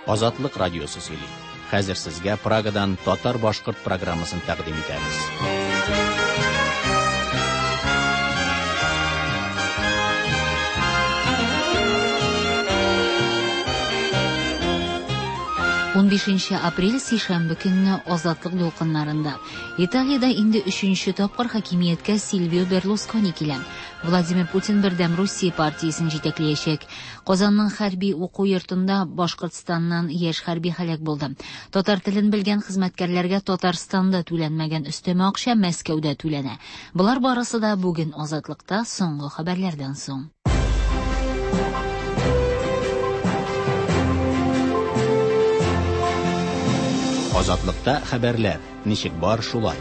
Азатлык радиосы сөйли. Хәзер сезгә Прагадан татар-башкорт программасын тәкъдим итәбез. Апрель сишәмбе көнне Азатлык дулкыннарында Италиядә инде 3нче тапкыр хакимияткә Сильвио Берлускони килә. Владимир Путин бердәм Россия партиясен җитәкләячәк. Казанның хәрби уку йортында Башкортстаннан яшь хәрби һәлак булды. Татар телен белгән хезмәткәрләргә Татарстанда түләнмәгән өстәмә акча Мәскәүдә түләнә. Булар барысы да бүген Азатлыкта соңгы хәбәрләрдән соң. Азатлыкта хәбәрләр. Ничек бар шулай.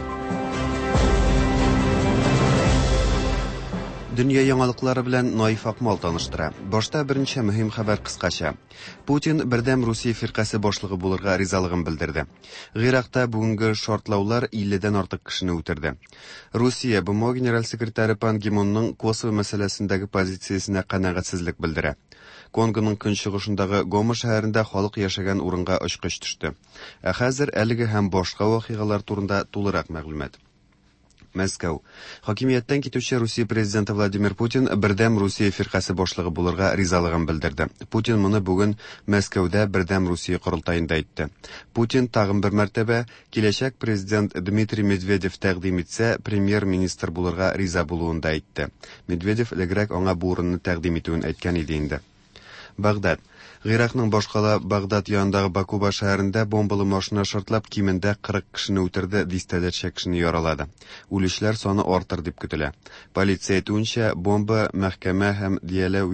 Дөнья яңалыклары белән Наиф Акмал таныштыра. Башта беренче мөһим хәбәр кыскача. Путин бердәм Русия фиркасы башлыгы булырга ризалыгын белдерде. Гыйракта бүгенге шартлаулар 50дән артык кешене үтерде. Русия БМО генераль секретаре Пан Ги Мунның Косово мәсьәләсендәге позициясенә канәгатьсезлек белдерә. Конгоның көнчыгышындагы Гома шәһәрендә халык яшәгән урынга очкыч төште. Хәзер әлеге һәм башка вакыйгалар турында тулырак мәгълүмат. Мәскәү. Хакимияттән китүче Русия президенты Владимир Путин бердәм Русия фиркасы башлыгы булырга ризалыгын белдерде. Путин моны бүген Мәскәүдә бердәм Русия корылтаенда әйтте. Путин тагын бер мәртәбә киләчәк президент Дмитрий Медведев тәкъдим итсә, премьер-министр булырга риза булуын да әйтте. Медведев элегрәк аңа бу урынны тәкъдим итүен әйткән иде инде. Багдад. Гыйракның башкала Багдад янындагы Бакуба шәһәрендә бомбалы машина шартлап кимендә 40 кешене үтерде, дистәләрчә кешене яралады. Үлүчләр саны артыр дип көтелә. Полиция әйтүенчә, бомба мәхкәмә һәм Диялә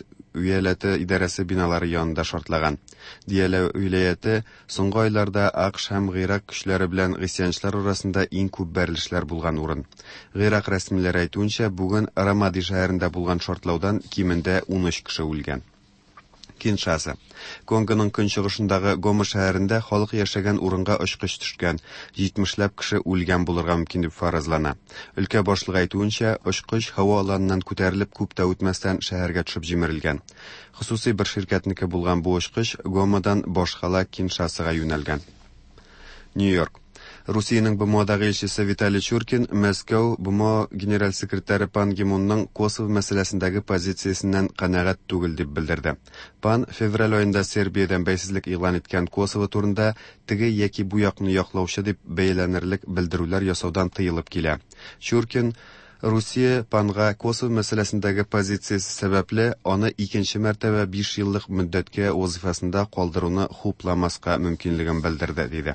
уяләте идарәсе биналары янында шартлаган. Диялә уяләте соңгы айларда АКШ һәм Гыйрак көчләре белән гысьянчылар арасында иң күп бәрелешләр булган урын. Гыйрак рәсмиләре әйтүенчә, бүген Рамади шәһәрендә булган шартлаудан кимендә 13 кеше үлгән. Киншаса. Конгоның көнчыгышындагы Гома шәһәрендә халык яшәгән урынга очкыч төшкән. 70ләп кеше үлгән булырга мөмкин дип фаразлана. Өлкә башлыгы әйтүенчә, очкыч һава аланынан күтәрелеп күп тә үтмәстән шәһәргә төшеп җимерелгән. Хусусый бер ширкәтнеке булган бу очкыч Гомадан башкала Киншасага юнәлгән. Нью-Йорк. Русиянең БМОдагы елчесе Виталий Чуркин Мәскәү БМО генераль секретаре Пан Ги Мунның Косово мәсьәләсендәге позициясеннән канәгать түгел дип белдерде. Пан февраль аенда Сербиядән бәйсезлек игълан иткән Косово турында теге яки бу якны яклаучы дип бәяләнерлек белдерүләр ясаудан тыелып килә. Чуркин Русия Панга Косово мәсьәләсендәге позициясе сәбәпле аны икенче мәртәбә 5 еллык мөддәткә вазифасында калдыруны хупламаска мөмкинлеген белдерде диде.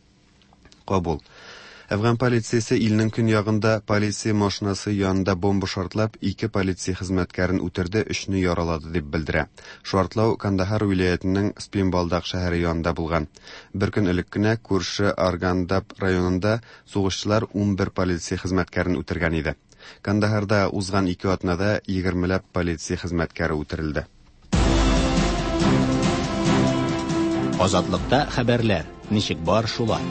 Кабул. Әфган полициясе илнең көньягында полиция машинасы янында бомба шартлап 2 полиция хезмәткәрен үтерде, 3-не яралады дип белдерә. Шартлау Кандахар вилаятының Спинбалдак шәһәре янында булган. Бер көн элек кенә күрше Аргандап районында сугышчылар 11 полиция хезмәткәрен үтергән иде. Кандахарда узган 2 атнада 20ләп полиция хезмәткәре үтерелде. Азатлыкта хәбәрләр. Ничек бар шулай.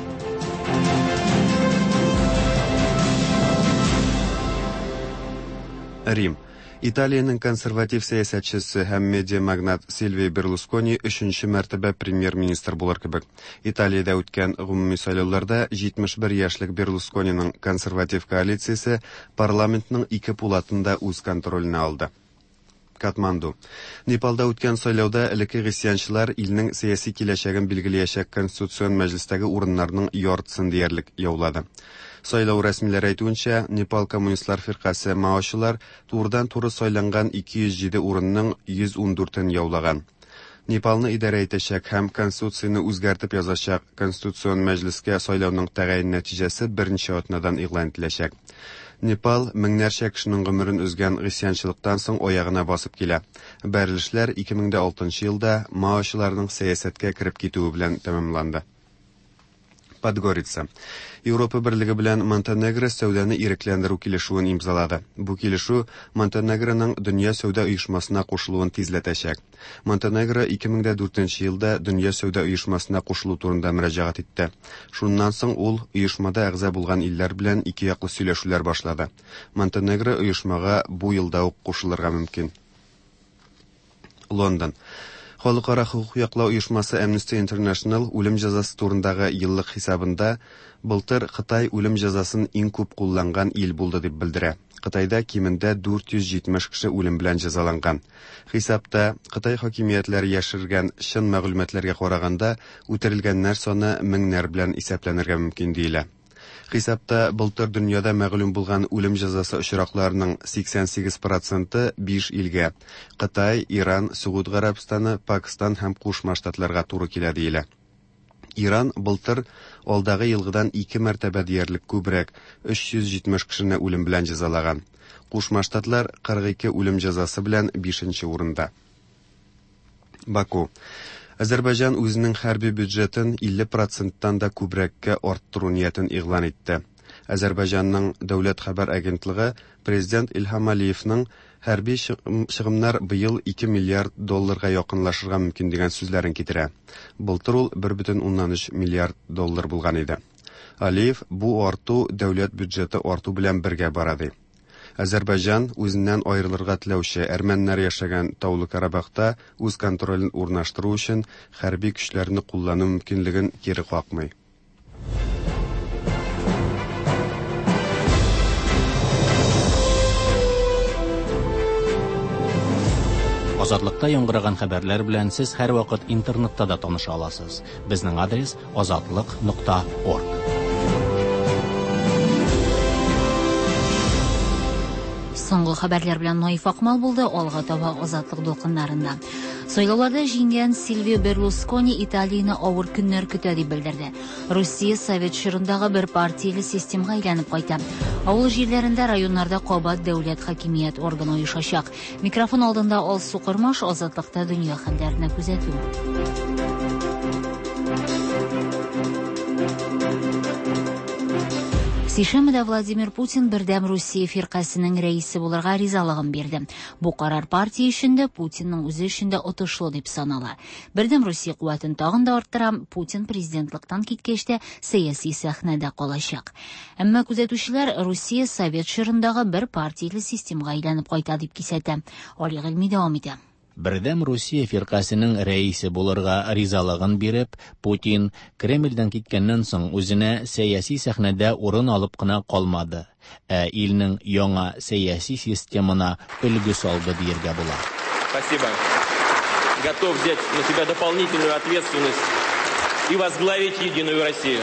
Рим. Италиянең консерватив сәясәтчесе һәм медиа магнат Сильвио Берлускони 3нче мәртәбә премьер-министр булыр кебек. Италиядә үткән гомуми сайлауларда 71 яшьлек Берлускониның консерватив коалициясе парламентның 2 пулатында үз контроленә алды. Катманду. Непалда үткән сайлауда элекке гысьянчылар илнең сәяси киләчәген билгеләячәк конституцион мәҗлестәге урыннарның яртысын диярлек яулады. Сайлау рәсмиләре әйтүенчә, Непал коммунистлар фиркасы маошчылар турыдан-туры сайланган 207 урынның 114-ен яулаган. Непалны идарә итәчәк һәм конституцияны үзгәртеп язачак конституцион мәҗлескә сайлауның тәгаен нәтиҗәсе беренче атнадан игълан ителәчәк. Непал меңнәрчә кешенең гомерен үзгән гысьянчылыктан соң аягына басып килә. Бәрелешләр 2006 елда маошчыларның сәясәткә кереп китүе белән тәмамланды. Подгорица. Европа Берлеге белән Монтенегро сәүдәне ирекләндерү килешүен имзалады. Бу килешү Монтенегроның Дөнья сәүдә оешмасына кушылуын тизләтәчәк. Монтенегро 2004 елда Дөнья сәүдә оешмасына кушылу турында мөрәҗәгать итте. Шуннан соң ул оешмада әгъза булган илләр белән ике яклы сөйләшүләр башлады. Монтенегро оешмага бу елда ук кушылырга мөмкин. Лондон. Халыкара хукук яклау оешмасы Amnesty International үлем җәзасы турындагы еллык хисабында былтыр Кытай үлем җәзасын иң күп кулланган ил булды дип белдерә. Кытайда кимендә 470 кеше үлем белән җәзаланган. Хисапта Кытай хакимиятләре яшергән чын мәгълүматларга караганда үтерелгәннәр саны меңнәр белән исәпләнергә мөмкин диелә. Хисапта былтыр дөньяда мәгълүм булган үлем җәзасы очракларының 88% 5 илгә — Кытай, Иран, Сауд Гарәбстаны, Пакистан һәм Кушма Штатларга туры килә диелә. Иран былтыр алдагы елгыдан 2 мәртәбә диярлек күбрәк 370 кешене үлем белән җәзалаган. Кушма Штатлар 42 үлем җәзасы белән 5-нче урында. Баку. Азәрбайҗан үзенең хәрби бюджетын 50%-тан да күбрәккә арттыру ниятен игълан итте. Азәрбайҗанның дәүләт хәбәр агентлыгы президент Илһам Алиевның хәрби чыгымнар быел 2 миллиард долларга якынлашырга мөмкин дигән сүзләрен китерә. Былтыр ул 1,3 миллиард доллар булган иде. Алиев бу арту дәүләт бюджеты арту белән бергә бара ди. Азәрбайҗан үзеннән аерылырга теләүче әрмәннәр яшәгән Таулы Карабахта үз контролен урнаштыру өчен хәрби көчләрне куллану мөмкинлеген кире какмый. Азатлыкта яңгыраган хәбәрләр белән сез һәрвакыт интернетта да таныша аласыз. Безнең адрес azatlyk.org. Соңгы хәбәрләр белән Наиф Акмал булды, алга таба Азатлык дулкыннарында. Сайлауларда җиңгән Сильвио Берлускони Италияны авыр көннәр көтә дип белдерде. Россия Совет чорындагы бер партияле системага әйләнеп кайта. Авыл җирләрендә, районнарда кабат дәүләт хакимият органы оешачак. Микрофон алдында Алсу Кырмаш, Азатлыкта дөнья хәлләренә күзәтү. Сишәмдә Владимир Путин бердәм Россия фиркасының рәисе булырга ризалыгын бирде. Бу карар партия өчен дә, Путинның үзе өчен дә отышлы дип санала. Бердәм Россия куәтен тагын да арттыра, Путин президентлыктан киткәч тә сәяси сәхнәдә калачак. Әмма күзәтүчеләр Россия Совет чорындагы бер партияле системага әйләнеп кайта дип кисәтә. Али Гыйльми дәвам итә. Бердәм Россия фиркасының рәисе булырга ризалыгын биреп, Путин Кремльдән киткәннән соң үзенә сәяси сәхнәдә урын алып кына калмады, илнең яңа сәяси системына өлгү салды диергә була. Спасибо. Готов взять на себя дополнительную ответственность и возглавить Единую Россию.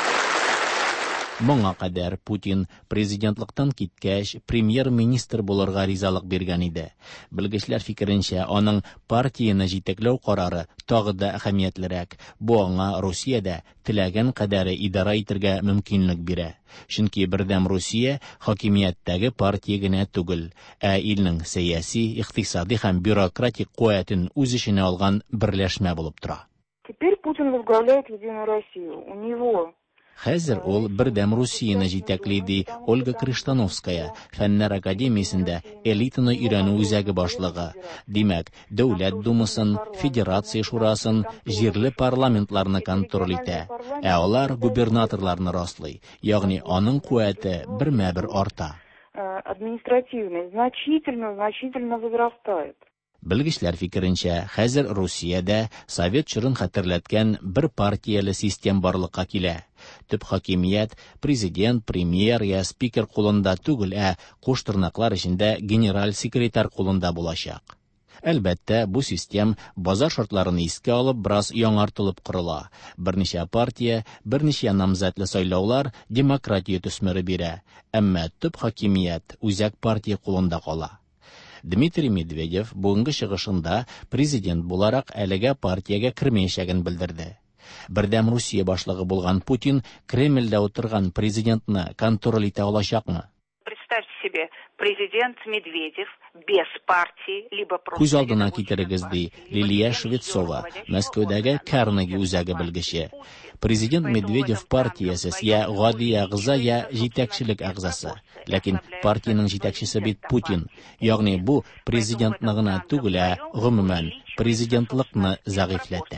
Моңа кадәр Путин президентлыктан киткәч премьер-министр булырга ризалык биргән иде. Белгечләр фикеренчә, аның партияне җитәкләү карары тагы да әһәмиятлерәк. Бу аңа Россиядә теләгән кадәре идара итәргә мөмкинлек бирә. Чөнки бердәм Россия хакимияттәге партия генә түгел, илнең сәяси, икътисади һәм бюрократик куәтен үз эченә алган берләшмә булып тора. Теперь Путин возглавляет Единую Россию. У него Хәзер ул бердәм Россияны җитәкли ди Ольга Криштановская, Фәннәр академиясендә элитаны өйрәнү үзәге башлыгы. Димәк, дәүләт думасын, федерация шурасын, җирле парламентларны контроль итә. Алар губернаторларны раслый, ягъни аның куәте бермә-бер арта. Административный значительно возрастает. Белгечләр фикеренчә, хәзер Россиядә Совет чорын хәтерләткән бер партияле систем барлыкка килә. Төп хакимият президент, премьер я спикер кулында түгел, куш тырнаклар эчендә генераль секретарь кулында булачак. Әлбәттә, бу систем базар шартларын искә алып бераз яңартылып корыла. Берничә партия, берничә намзәтле сайлаулар демократия төсмәре бирә, әмма төп хакимият үзәк партия кулында кала. Дмитрий Медведев бүгенге чыгышында президент буларак әлегә партиягә кермәячәген белдерде. Бердәм Россия башлыгы булган Путин Кремльдә утырган президентны контроль итә алачакмы? Представьте себе, президент Медведев без партии, либо просто... Күз алдына китерегез ди Лилия Швецова, Мәскәүдәге Карнеги үзәге белгече. Президент Медведев партиясыз я гади әгъза, я җитәкчелек әгъзасы. Ләкин партияның җитәкчесе бит Путин. Ягъни бу президентны гына түгел, гомумән президентлыкны зәгыйфләтә.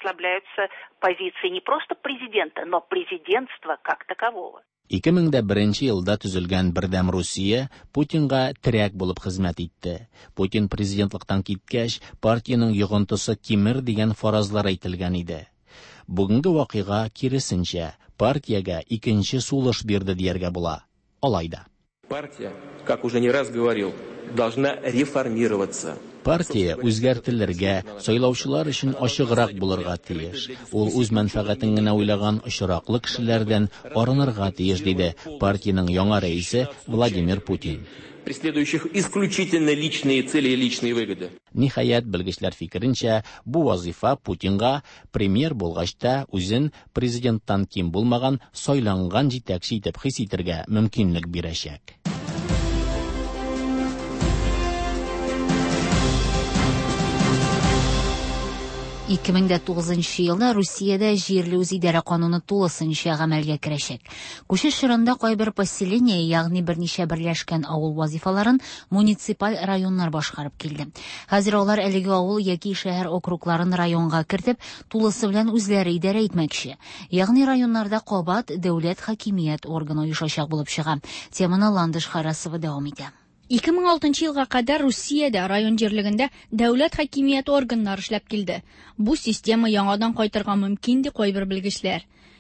ослабляются позиции не просто президента, но президентства как такового. 2001 елда төзелгән Бердәм Русия Путинга терәк булып хезмәт итте. Путин президентлыктан киткәч, партияның йогынтысы кимер дигән фаразлар әйтелгән иде. Бүгенге вакыйга киресенчә, партиягә икенче сулыш бирде дияргә була. Алайда. Партия, как уже не раз говорил, должна реформироваться. Партия үзгәртелергә, сайлаучылар өчен ачыграк булырга тиеш. Ул үз мәнфәгатен генә уйлаган очраклы кешеләрдән арынырга тиеш, диде партияның яңа рәисе Владимир Путин. Преследующих исключительно личные цели и личные выгоды. Ниһаять, белгечләр фикеренчә, бу вазифа Путинга премьер булгач та үзен президенттан ким булмаган сайланган җитәкче итеп хис итәргә мөмкинлек бирәчәк. 2009 елда Русиядә җирле үзидарә кануны тулысынча гамәлгә керәчәк. Күчеш чорында кайбер поселение, ягъни берничә берләшкән авыл вазифаларын муниципаль районнар башкарып килде. Хәзер алар әлеге авыл яки шәһәр округларын районга кертеп, тулысы белән үзләре идарә итмәкче. Ягъни районнарда кабат дәүләт хакимият органы оешачак булып чыга. Теманы Ландыш Харасова дәвам итә. 2006 елга кадәр Русиядә район җирлегендә дәүләт хакимият органнары эшләп килде. Бу система яңадан кайтырга мөмкин ди кайбер белгечләр.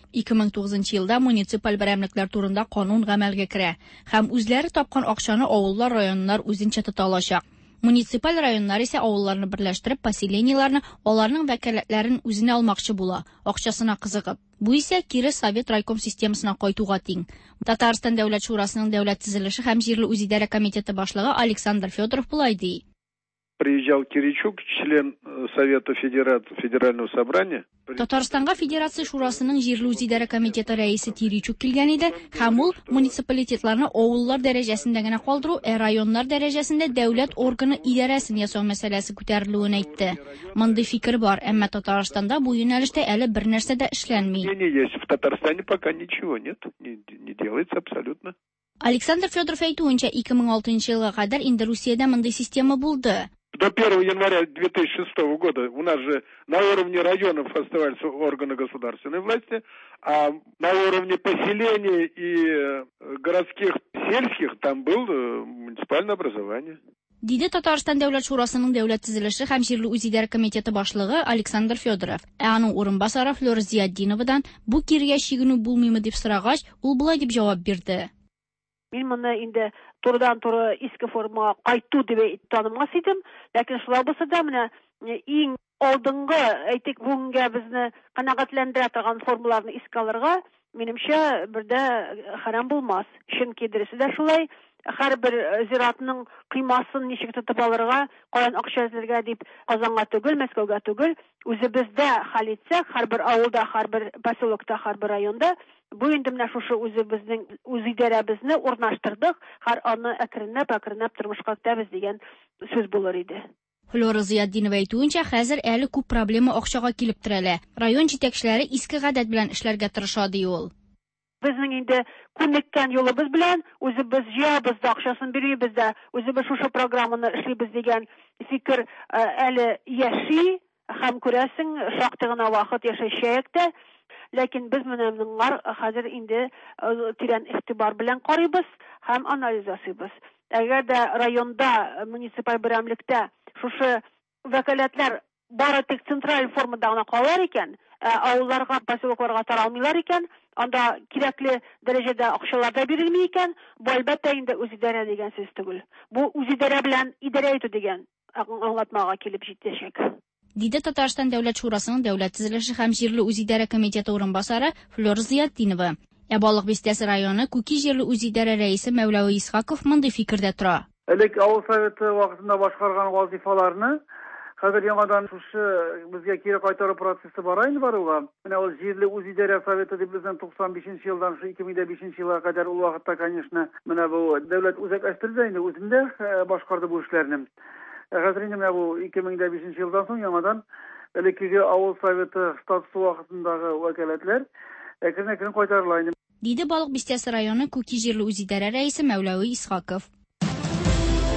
2009 елда муниципаль берәмлекләр турында канун гамәлгә керә һәм үзләре тапкан акчаны авыллар, районнар үзенчә тота алачак. Муниципаль районнар исә авылларны берләштереп, поселениеларны, аларның вәкаләтләрен үзенә алмакчы була, акчасына кызыгып. Бу исә кире Совет райком системасына кайтуга тиң. Татарстан дәүләт шурасының дәүләт төзелеше һәм җирле үзидарә комитеты башлыгы Александр Федоров булай ди. Приезжал Киричук, член Совета Федерального собрания. Татарстанга Федерация шурасының җирле үзидарә комитеты рәисе Киричук килгән иде һәм ул муниципалитетларны авыллар дәрәҗәсендә генә калдыру, районнар дәрәҗәсендә дәүләт органы идарәсен ясау мәсьәләсе күтәрелүен әйтте. Мондый фикер бар, әмма Татарстанда бу юнәлештә әле бер нәрсә дә эшләнми. В Татарстане пока ничего нет, не делается абсолютно. Александр Федоров әйтүенчә, 2006 елга кадәр инде Русиядә мондый система булды. До 1 января 2006 года у нас же на уровне районов оставались органы государственной власти, а на уровне поселений и городских, сельских там был муниципальное образование. Диде Татарстан дәүләт шурасының дәүләт төзелеше һәм җирле үзидарә комитеты башлыгы Александр Федоров. Аның урынбасары Флора Зиятдиновадан бу киргә чигенү булмыймы дип сорагач, ул булай дип җавап бирде. Мин моны инде турыдан-туры иске формага кайту дип танымас идем, ләкин шулай булса да менә иң алдынгы, әйтик, бүгенгә безне канәгатьләндерә торган формаларны искә алырга, минемчә, бердә хәрам булмас. Чөнки дөресе дә шулай, һәрбер зиратның кыймасын ничек тотып алырга, каян акча эзләргә дип Казанга түгел, Мәскәүгә түгел, үзебездә хәл итсәк, һәрбер авылда, һәрбер поселокта, һәрбер районда бу инде менә шушы үзебезнең үзидарәбезне урнаштырдык, һәр аны әкренләп тормышка кертәбез дигән сүз булыр иде. Флора Зиятдинова әйтүенчә, хәзер әле күп проблема акчага килеп терәлә. Район җитәкчеләре иске гадәт белән эшләргә тырыша ди ул. Безнең инде күнеккән юлыбыз белән үзебез җыябыз да акчасын бирибез дә, үзебез шушы программаны эшлибез дигән фикер әле яши һәм күрәсең шактый гына вакыт яшәячәк тә, ләкин без менә хәзер инде тирән игътибар белән карыйбыз һәм анализ ясыйбыз. Әгәр дә районда, муниципаль берәмлектә шушы вәкаләтләр бары тик централь формада гына калыр икән, авылларга, поселокларга таралмыйлар икән, анда кирәкле дәрәҗәдә акчалар да бирелми икән, бу әлбәттә инде үзидарә дигән сүз түгел. Бу үзидарә белән идарә итү дигән аңлатмага килеп җитәчәк. Диде Татарстан дәүләт шурасының дәүләт төзелеше һәм җирле үзидарә комитеты урынбасары Флора Зиятдинова. Балык Бистәсе районы Күки җирле үзидарә рәисе Мәүләви Исхаков мондый фикердә тора. Элек авыл советы вакытында башкарган вазифаларны хәзер яңадан шушы безгә кире кайтару процессы бара инде баруга. Менә ул җирле үзидарә советы дип безнең 95 елдан 2005 елга кадәр ул вакытта, конечно, менә бу дәүләт үзәкләштерде инде, үзендә башкарды бу эшләрне. Хәзер инде менә бу 2005 елдан соң яңадан элеккеге авыл советы статусы вакытындагы вәкаләтләр әкрен-әкрен кайтарыла инде. Диде Балык Бистәсе районы Күки җирле үзидарә рәисе Мәүләви Исхаков.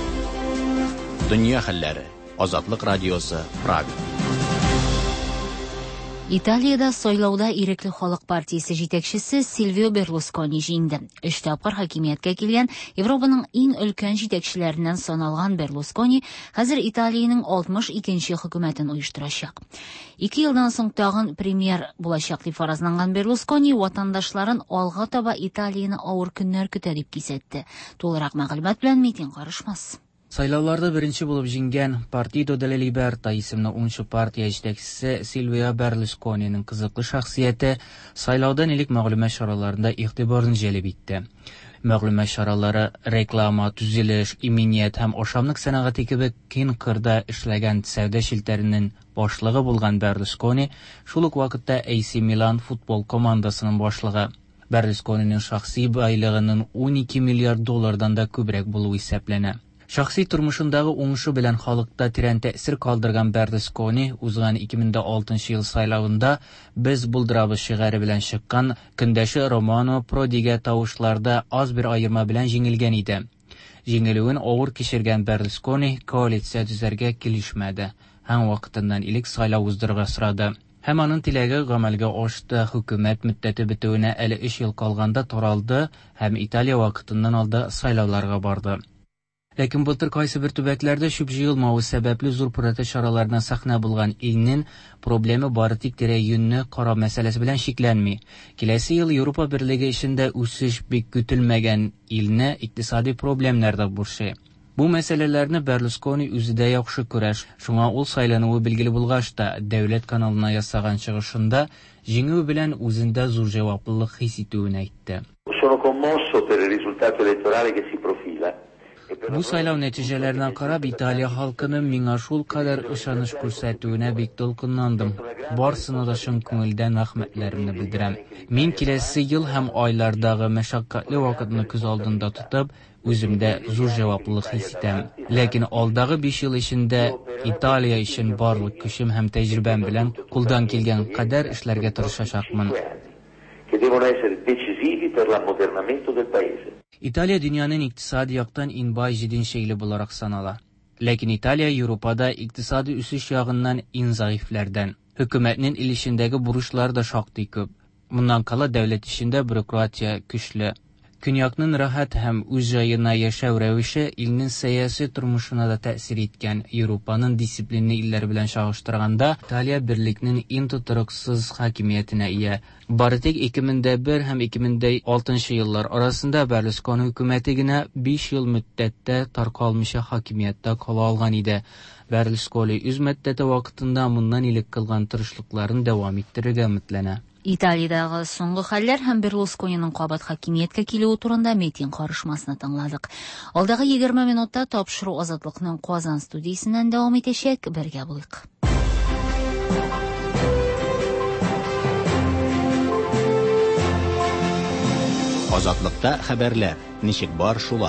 Дөнья хәлләре. Азатлык радиосы, Прага. Италияда сайлауда Ирекле халык партиясе җитәкчесе Сильвио Берлускони җиңде. 3 тапкыр хакимияткә килгән Европаның иң өлкән җитәкчеләреннән саналган Берлускони хәзер Италиянең 62нче хөкүмәтен оештырачак. 2 елдан соң тагын премьер булачак дип фаразланган Берлускони ватандашларын алга таба Италияны авыр көннәр көтә дип кисәтте. Тулырак мәгълүмат белән Митин карышмас. Сайлауларда беренче булып җиңгән Partido della Libertà исемле уңышлы партия җитәкчесе Сильвио Берлускониның кызыклы шәхсияте сайлаудан элек мәгълүмат чараларында игътибарын җәлеп итте. Мәгълүмат чаралары реклама, төзелеш, иминiyet һәм ашамлык сәнәгате кебек киң кырда эшләгән сәүдә шелтәренең башлыгы булган Берлускони шул ук вакытта AC Milan футбол командасының башлыгы. Берлускониның шәхси байлыгының 12 миллиард доллардан да күбрәк булуы исәпләнә. Шәхси тормышындагы уңышы белән халыкта тирән тәэсир калдырган Берлускони узган 2006 ел сайлавында "Без булдырабыз" шигәре белән чыккан көндәше Романо Продига тавышларда аз бер аерма белән җиңелгән иде. Җиңелүен авыр кичергән Берлускони коалиция төзәргә килешмәде һәм вакытыннан илек сайлау уздырырга сорады. Һәм аның теләге гамәлгә ашты. Хөкүмәт мөддәте бетүенә әле 3 ел калганда таралды һәм Италия вакытыннан алда сайлауларга барды. Ләкин былтыр кайсы бер төбәкләрдә шуп җыелмавы сәбәпле зур протест чараларына сәхнә булган илнең проблема бары тик тирә-юньне карау мәсьәләсе белән шикләнми. Киләсе ел Европа Берлеге эшендә үсеш бик көтелмәгән илне икътисади проблемнар да борчый. Бу мәсьәләләрне Берлускони үзе дә яхшы күрә. Шуңа ул сайлануы билгеле булгач та дәүләт каналына ясаган чыгышында җиңү белән үзендә зур җаваплылык хис итүен әйтте. Sono commosso per il risultato elettorale che si profila. Бу сайлау нәтиҗәләренә карап Италия халкының миңа шул кадәр ышаныч күрсәтүенә бик толкынландым. Барсына да чын күңелдән рәхмәтләремне белдерәм. Мин киләсе ел һәм айлардагы мәшәккатьле вакытны күз алдында тотып, үземдә зур җаваплылык хис итәм. Ләкин алдагы 5 ел эчендә Италия өчен барлык көчем һәм тәҗрибәм белән кулдан килгән кадәр эшләргә тырышачакмын. Италия дөньяның икътисади яктан иң бай 7нче иле буларак санала. Ләкин Италия Европада икътисади үсеш ягыннан иң заифләрдән. Хөкүмәтнең илешендәге бурычлар да шактый күп. Моннан кала дәүләт эшендә бюрократия көчле. Көньякның рәхәт һәм үз җаена яшәү рәвеше илнең сәяси тормышына да тәэсир иткән. Европаның дисциплинлы илләр белән чагыштырганда Италия берлекнең иң тотрыксыз хакимиятенә ия. Бары тик 2001 һәм 2006 еллар арасында Берлускони хөкүмәте генә 5 ел мөддәттә таркалмыйча хакимияттә кала алган иде. Берлускони үз мөддәте вакытында моннан илек кылган тырышлыкларын дәвам иттерергә өметләнә. Италиядагы соңгы хәлләр һәм Берлускониның кабат хакимияткә килүе турында Митин карышмасына тыңладык. Алдагы 20 минутта тапшыру Азатлыкның Казан студиясеннән дәвам итәчәк. Бергә булыйк. Азатлыкта хәбәрләр. Ничек бар шулай?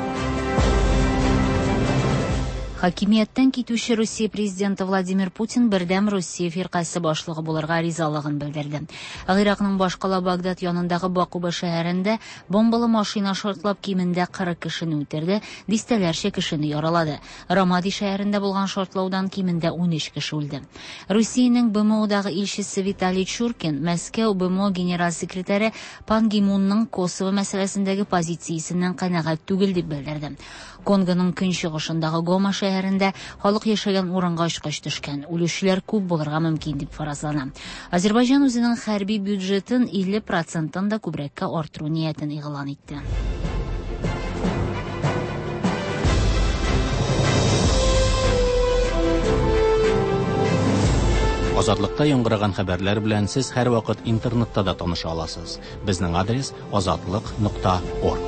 Хакимияттан китүче Россия президенты Владимир Путин бердәм Россия фиркасы башлыгы булырга ризалыгын белдерде. Иракның башкала Багдад янындагы Бакуба шәһәрендә бомбалы машина шартлап кимендә 40 кешене үтерде, дистәләрчә кешене яралады. Рамади шәһәрендә булган шартлаудан кимендә 13 кеше үлде. Россиянең БМОдагы илчесе Виталий Чуркин Мәскәү БМО генераль секретаре Пан Ги Мунның Косово мәсьәләсендәге позициясеннән канәгать түгел дип белдерде. Конгоның көнчыгышындагы Гома шәһәрендә халык яшәгән урынга очкыч төшкән. Үлүчеләр күп булырга мөмкин дип фаразлана. Азербайҗан үзенең хәрби бюджетын 50% да күбрәккә арттыру ниятен игълан итте. Азатлыкта яңгыраган хәбәрләр белән сез һәр вакыт интернетта да таныша аласыз. Безнең адрес azatlyk.org.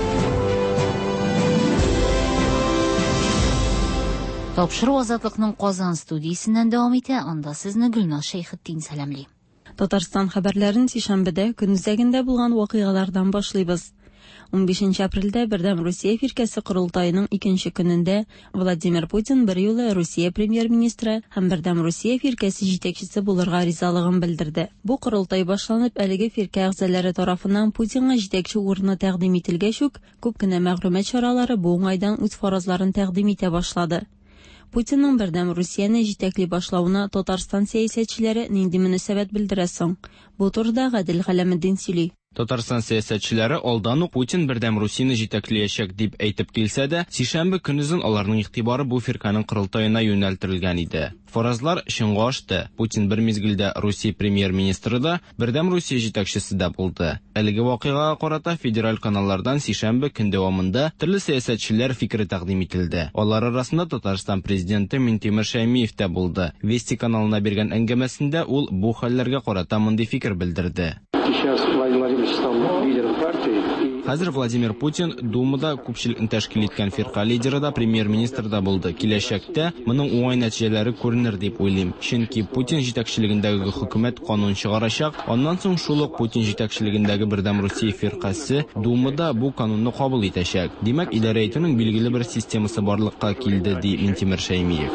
Тапшыру Азатлыкның Казан студиясеннән дәвам итә. Анда сезне Гөлназ Шәйхетдин сәламли. Татарстан хәбәрләрен сишәмбедә көнүзәгендә булган вакыйгалардан башлыйбыз. 15 апрельдә Бердәм Россия фиркасы корылтайының 2нче көнендә Владимир Путин бер юлы Россия премьер-министры һәм Бердәм Россия фиркасы җитәкчесе булырга ризалыгын белдерде. Бу корылтай башланып, әлеге фирка әгъзалары тарафыннан Путинга җитәкче урыны тәкъдим ителгәч үк, күп кенә мәгълүмат чаралары бу уңайдан үз фаразларын тәкъдим итә башлады. Путинның бердәм Русияны җитәкли башлауына Татарстан сәясәтчеләре нинди мөнәсәбәт белдерәсең? Бу турыда Гадел Галәметдин сөйли. Татарстан сәясәтчеләре алдан ук Путин бердәм Русияны җитәкләячәк дип әйтеп килсә дә, сишәмбе көннән аларның игътибары бу фирканың корылтаена юнәлтелгән иде. Фаразлар шуңга ашты. Путин бер мизгелдә Русия премьер-министры да, бердәм Русия җитәкчесе дә булды. Әлеге вакыйгага карата федераль каналлардан сишәмбе көн дәвамында төрле сәясәтчеләр фикере тәкъдим ителде. Алар арасында Татарстан президенты Минтимер Шәймиев тә булды. Вести каналына биргән әңгәмәсендә ул бу хәлләргә карата мондый фикер белдерде. Хәзер Владимир Путин Думада күпчелекне тәшкил иткән фирка лидеры да, премьер-министр да булды. Киләчәктә моның уңай нәтиҗәләре күренер дип уйлыйм. Чөнки Путин җитәкчелегендәге хөкүмәт канун чыгарачак, аннан соң шул ук Путин җитәкчелегендәге бердәм Русия фиркасы Думада бу канунны кабул итәчәк. Димәк, идарә итүнең билгеле бер системасы барлыкка килде, ди Минтимер Шәймиев.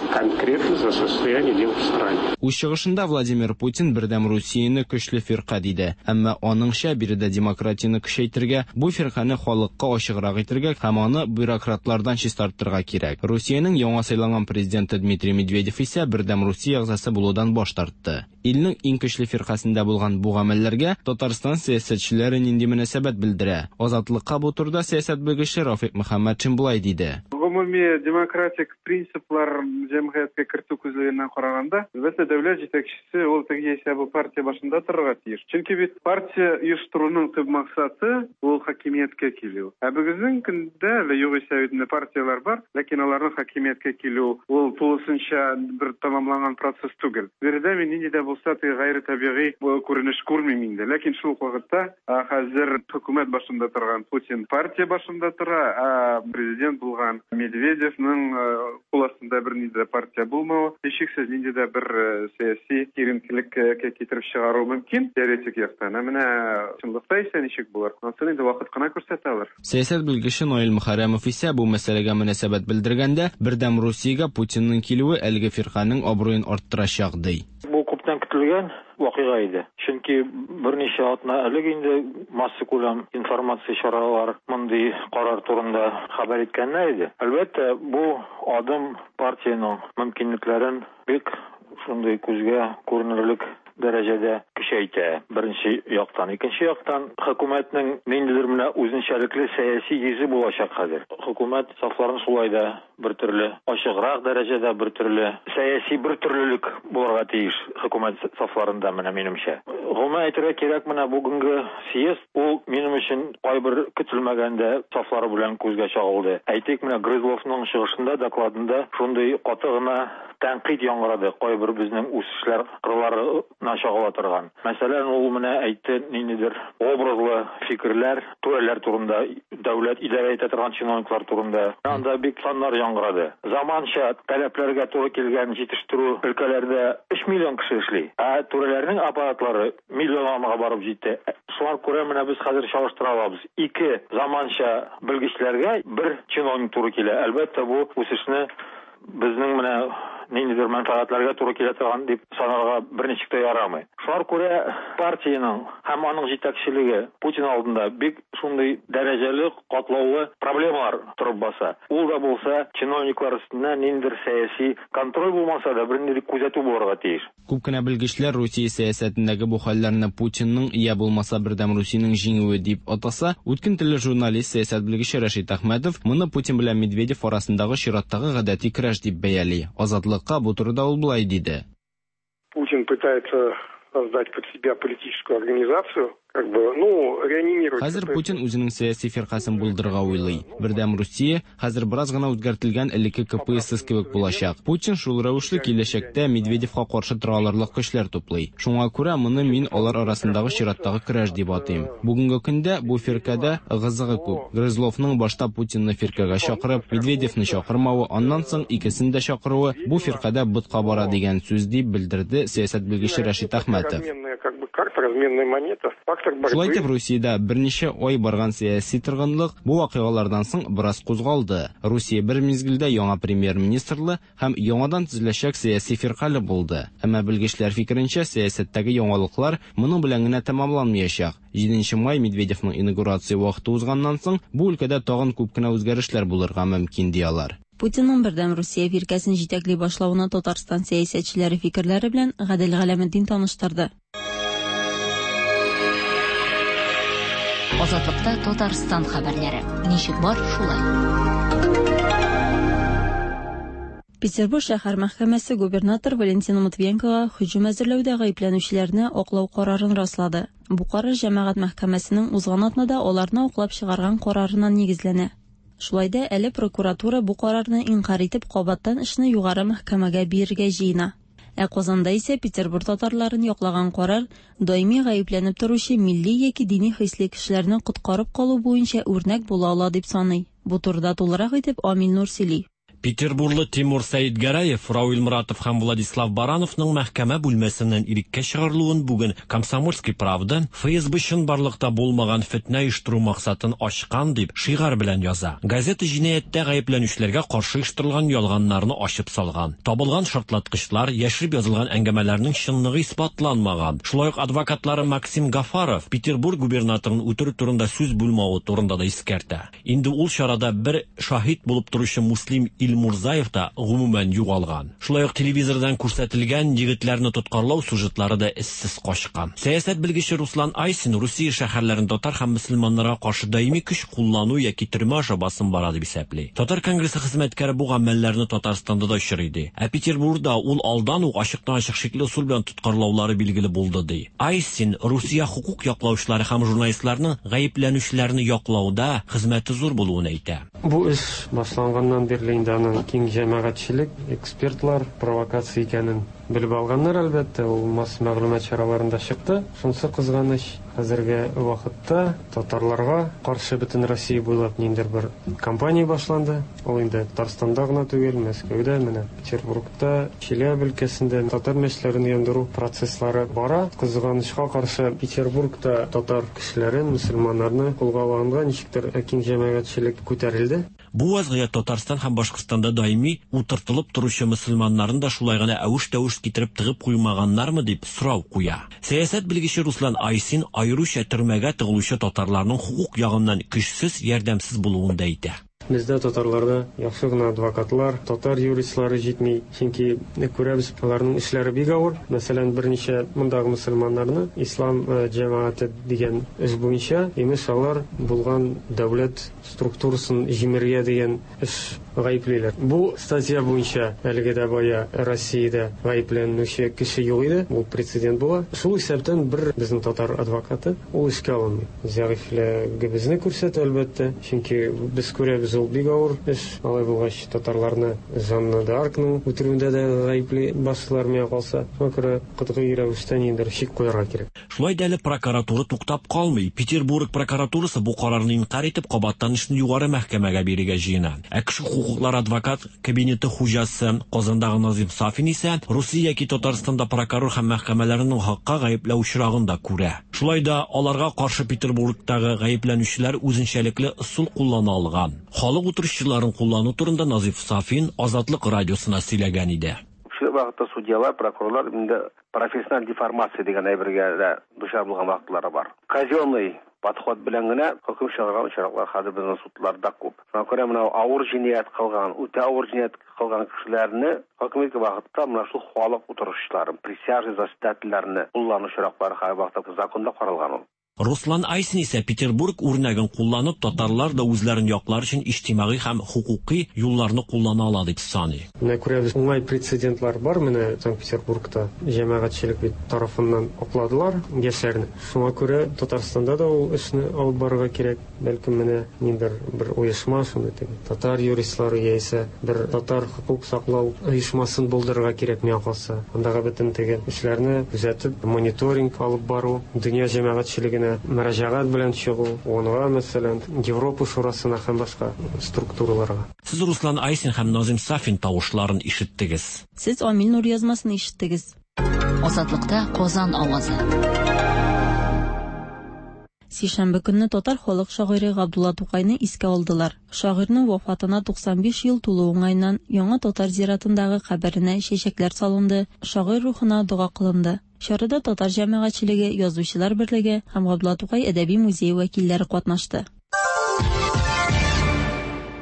Үз чыгышында Владимир Путин бердәм Русияны көчле фирка диде. Әмма аныңча биредә демократияны көчәйтергә, бу фирканы халыкка ачыграк итәргә һәм аны бюрократлардан чистартырга кирәк. Русиянең яңа сайланган президенты Дмитрий Медведев исә бердәм Русия әгъзасы булудан баш тартты. Илнең иң көчле фиркасында булган бу гамәлләргә Татарстан сәясәтчеләре нинди мөнәсәбәт белдерә? Азатлыкка бу турда сәясәт белгече Рафик Мөхәммәтшин булай диде. Гомуми демократик принциплар җәмгыятькә кертү күзлегеннән караганда, әлбәттә дәүләт җитәкчесе ул теге исәбе партия башында торырга тиеш. Чөнки бит партия оештыруның төп максаты ул хакимияткә килү. Ә бүгенге көндә югый советында партиялар бар, ләкин аларның хакимияткә килү ул тулысынча бер тамамланган процесс түгел. Биредә мин нинди дә булса гайре табигый күренеш күрмим инде. Ләкин шул вакытта хәзер хөкүмәт башында торган Путин партия башында тора, а президент булган Медведевның куластында бер нинди партия булмавы, һичшиксез нинди дә бер сәяси киеренкелеккә китереп чыгару мөмкин теоретик яктан. Менә чынлыкта исә ничек булыр? Моны инде вакыт кына күрсәтә алыр. Сәясәт белгече Наил Мөхәррәмов исә бу мәсьәләгә мөнәсәбәт белдергәндә, бердәм Русиягә Путинның килүе әлеге фирканың абруен арттырачак ди. Бу күптән көтелгән вакыйга иде. Чөнки берничә атна элек инде масса күләм информация чаралары мондый карар турында хәбәр иткәннәр иде. Әлбәттә, бу адым партияның мөмкинлекләрен бик шундый күзгә күренерлек дәрәҗәдә көчәйтә. Беренче яктан, икенче яктан хөкүмәтнең ниндидер менә үзенчәлекле сәяси йөзе булачак хәзер. Хөкүмәт сафларын шулай да бер төрле ачыграк дәрәҗәдә бер төрле сәяси бер төрлелек булырга тиеш хөкүмәт сафларында менә минемчә. Гомумән әйтергә кирәк, менә бүгенге съезд ул минем өчен кайбер көтелмәгәндә сафлары белән күзгә чагылды. Әйтик, менә Грызловның чыгышында, докладында шундый каты гына тәнкыйть яңгырады, кайбер безнең үсешләр кырларына чагыла торган. Мәсәлән, ул менә әйтте, ниндидер образлы фикерләр, түрәләр турында, дәүләт идарә итә торган чиновниклар турында. Анда бик саннар яңгырады. Заманча таләпләргә туры килгән җитештерү өлкәләрдә 3 миллион кеше эшли. Ә түрәләрнең аппаратлары миллионларга барып җитте. Шуңа күрә менә без хәзер чагыштыра алабыз. 2 заманча белгечләргә 1 чиновник туры килә. Әлбәттә, бу үсешне безнең менә ниндидер мәнфәгатьләргә туры килә торган дип санарга берничек тә ярамый. Шуңа күрә партияның һәм аның җитәкчелеге Путин алдында бик шундый дәрәҗәле, катлаулы проблемалар торып баса. Ул да булса, чиновниклар өстеннән ниндидер сәяси контроль булмаса да бернинди күзәтү булырга тиеш. Күп кенә белгечләр Русия сәясәтендәге бу хәлләрне Путинның я булмаса бердәм Русиянең җиңүе дип атаса, үткен телле журналист сәясәт белгече Рәшит Әхмәтов моны Путин белән Медведев арасындагы чираттагы гадәти көрәш дип бәяли. Азатлыкка бу турыда ул булай диде. Путин пытается создать под себя политическую организацию, реанимировать. Хәзер Путин үзенең сәяси фиркасын булдырырга уйлый. Бердәм Русия хәзер бераз гына үзгәртелгән элекке КПСС кебек булачак. Путин шул рәвешле киләчәктә Медведевка каршы тора алырлык көчләр туплый. Шуңа күрә моны мин алар арасындагы чираттагы көрәш дип атыйм. Бүгенге көндә бу фиркада гызыгы күп. Грызловның башта Путинны фиркага чакырып, Медведевны чакырмавы, аннан соң икесен дә чакыруы бу фиркада бутка бара дигән сүз дип белдерде сәясәт белгече Рәшит Әхмәтов. Шулай итеп, Русиядә берничә ай барган сәяси торгынлык бу вакыйгалардан соң бераз кузгалды. Русия бер мизгелдә яңа премьер-министрлы һәм яңадан төзеләчәк сәяси фиркалы булды. Әмма белгечләр фикеренчә, сәясәттәге яңалыклар моның белән генә тәмамланмаячак. 7 май Медведевның инаугурация вакыты узганнан соң бу өлкәдә тагын күп кенә үзгәрешләр булырга мөмкин ди алар. Путинның бердәм Русия фиркасын җитәкли башлауына Татарстан сәясәтчеләре фикерләре белән Гадел Галәметдин таныштырды. Азатлыкта Татарстан хәбәрләре. Ничек бар, шулай. Петербург шәһәр мәхкәмәсе губернатор Валентина Матвиенкова һөҗүм әзерләүдә гаепләнүчеләрне аклау карарын раслады. Бу карар җәмәгать мәхкәмәсенең узган атнада аларны аклап чыгарган карарына нигезләнә. Шулай да әле прокуратура бу карарны инкар итеп кабаттан эшне югары мәхкәмәгә бирергә җыена. Казанда исә Петербург татарларын яклаган карар даими гаепләнеп торучы милли яки дини хисле кешеләрне коткарып калу буенча үрнәк була ала дип саный. Бу турыда тулырак итеп Амил Нур сөйли. Петербурглы Тимур Саидгараев, Рауил Муратов һәм Владислав Барановның мәхкәмә бүлмәсеннән иреккә чыгарылуын бүген Комсомольский правда ФСБ өчен барлыкта булмаган фетнә оештыру максатын ачкан дип шигар белән яза. Газета җинаятьтә гаепләнүчеләргә каршы оештырылган ялганнарны ачып салган. Табылган шартлаткычлар, яшереп язылган әңгәмәләрнең чынлыгы исбатланмаган. Шулай ук адвокатлары Максим Гафаров Петербург губернаторын үтерү турында сүз булмавы турында да искәртә. Инде ул чарада бер шаһид булып торучы Муслим Мурзаев та гомумән югалган. Шулай ук телевизордан күрсәтелгән егетләрне тоткарлау сюжетлары да эссез качкан. Сәясәт белгече Руслан Айсин Русия шәһәрләрендә татар һәм мөселманнарга каршы даими көч куллану яки төрмә жабасын бара дип исәпли. Татар конгрессы хезмәткәре бу гамәлләрне Татарстанда да очрый. Петербургда ул алдан ук ачыктан-ачык шикле усул белән тоткарлаулары билгеле булды ди. Айсин Русия хукук яклаучылары һәм журналистларның гаепләнүчеләрне яклауда хезмәте зур булуын әйтә. Бу эш башланганнан бирле инде киң җәмәгатьчелек, экспертлар провокация икәнен белеп алганнар, әлбәттә, ул масс мәгълүмат чараларында чыкты. Шунысы кызганыч, хәзерге вакытта татарларга каршы бөтен Россия буйлап ниндер бер кампания башланды. Ул инде Татарстанда гына түгел, Мәскәүдә, менә Петербургта, Челябі өлкәсендә татар мәчетләрен яндыру процесслары бара. Кызганычка каршы Петербургта татар кешеләрен, мөселманнарны кулга алганга ничектер киң җәмәгатьчелек күтәрелде. Бу вазгыять Татарстан һәм Башкортстанда даими утыртылып торучы мөселманнарын да шулай гына әвеш-тәвеш китереп тыгып куймаганнармы дип сорау куя. Сәясәт белгече Руслан Айсин аеруча төрмәгә тыгылучы татарларның хукук ягыннан көчсез, ярдәмсез булуын да әйтә. Бездә татарларда яхшы гына адвокатлар, татар юристлары җитми, чөнки күрәбез, аларның эшләре бик авыр. Мәсәлән, берничә мондагы мөселманнарны ислам җәмәгате дигән эш буенча имеш алар булган дәүләт структурасын җимерергә дигән эш гаеплиләр. Бу статья буенча әлегә дә бая Россиядә гаепләнүче кеше юк иде, ул прецедент була. Шул исәптән бер безнең татар адвокаты ул эшкә алынмый. Зәгыйфлегебезне күрсәтә, әлбәттә, чөнки без күрәбез ул бик авыр эш. Алай булгач, татарларны Жанна д'Аркның үтерүендә дә гаепле башлар миңа калса, шуңа күрә кытгый рәвештә ниндер шик куярга кирәк. Шулай да әле прокуратура туктап калмый. Петербург прокуратурасы бу карарны инкар итеп кабаттан эшне югары мәхкәмәгә бирергә җыена. Кеше хукуклар адвокат кабинеты хуҗасы Казандагы Назим Сафин исә Русия яки Татарстанда прокурор һәм мәхкәмәләрнең хакка гаепләү очрагында күрә. Шулай да аларга каршы Петербургтагы гаепләнүчеләр үзенчәлекле ысул куллана алган. Халык утырышчыларын куллану турында Назим Сафин Азатлык радиосына сөйләгән иде. Шул вакытта судьялар, прокурорлар инде профессиональ деформация дигән әйбергә дучар булган вакытлары бар. Казенный подход белән генә хөкем чыгарган очраклар хәзер безнең судларда күп. Шуңа күрә менә авыр җинаять кылган, үтә авыр җинаять кылган кешеләрне хөкүмәт вакытта менә шул халык утырышларын, присяжный заседательләрне куллану очраклары һәр вакытта законда каралган. Руслан Айсин исә Петербург үрнәген кулланып, татарлар да үзләрен яклар өчен иҗтимагый һәм хукукый юлларны куллана ала дип саный. Менә күрәбез, уңай прецеdenтлар бар, менә Санкт-Петербургта җәмәгатьчелек бит тарафыннан акладылар яшьләрне. Шуңа күрә Татарстанда да ул эшне алып барырга кирәк. Бәлкем менә ниндер бер оешма, шундый татар юристлары яисә бер татар хукук саклау оешмасын булдырырга кирәк миңа калса. Андагы бөтен теге эшләрне күзәтеп, мониторинг алып бару, дөнья җәмәгатьчелегенә мөрәҗәгать белән чыгу, онга мәсәлән Европа шурасына һәм башка структураларга. Сез Руслан Айсин һәм Назим Сафин тавышларын ишеттегез. Сез Амил Нур язмасын ишеттегез. Азатлыкта Казан авазы. Сишәмбе көнне татар халык шагыйре Габдулла Тукайны искә алдылар. Шагыйрьнең вафатына 95 ел тулу уңайыннан яңа татар зиратындагы каберенә чәчәкләр салынды, шагыйрь рухына дуга кылынды. Чарада татар җәмәгатьчелеге, язучылар берлеге һәм Габдулла Тукай әдәби музее вәкилләре катнашты.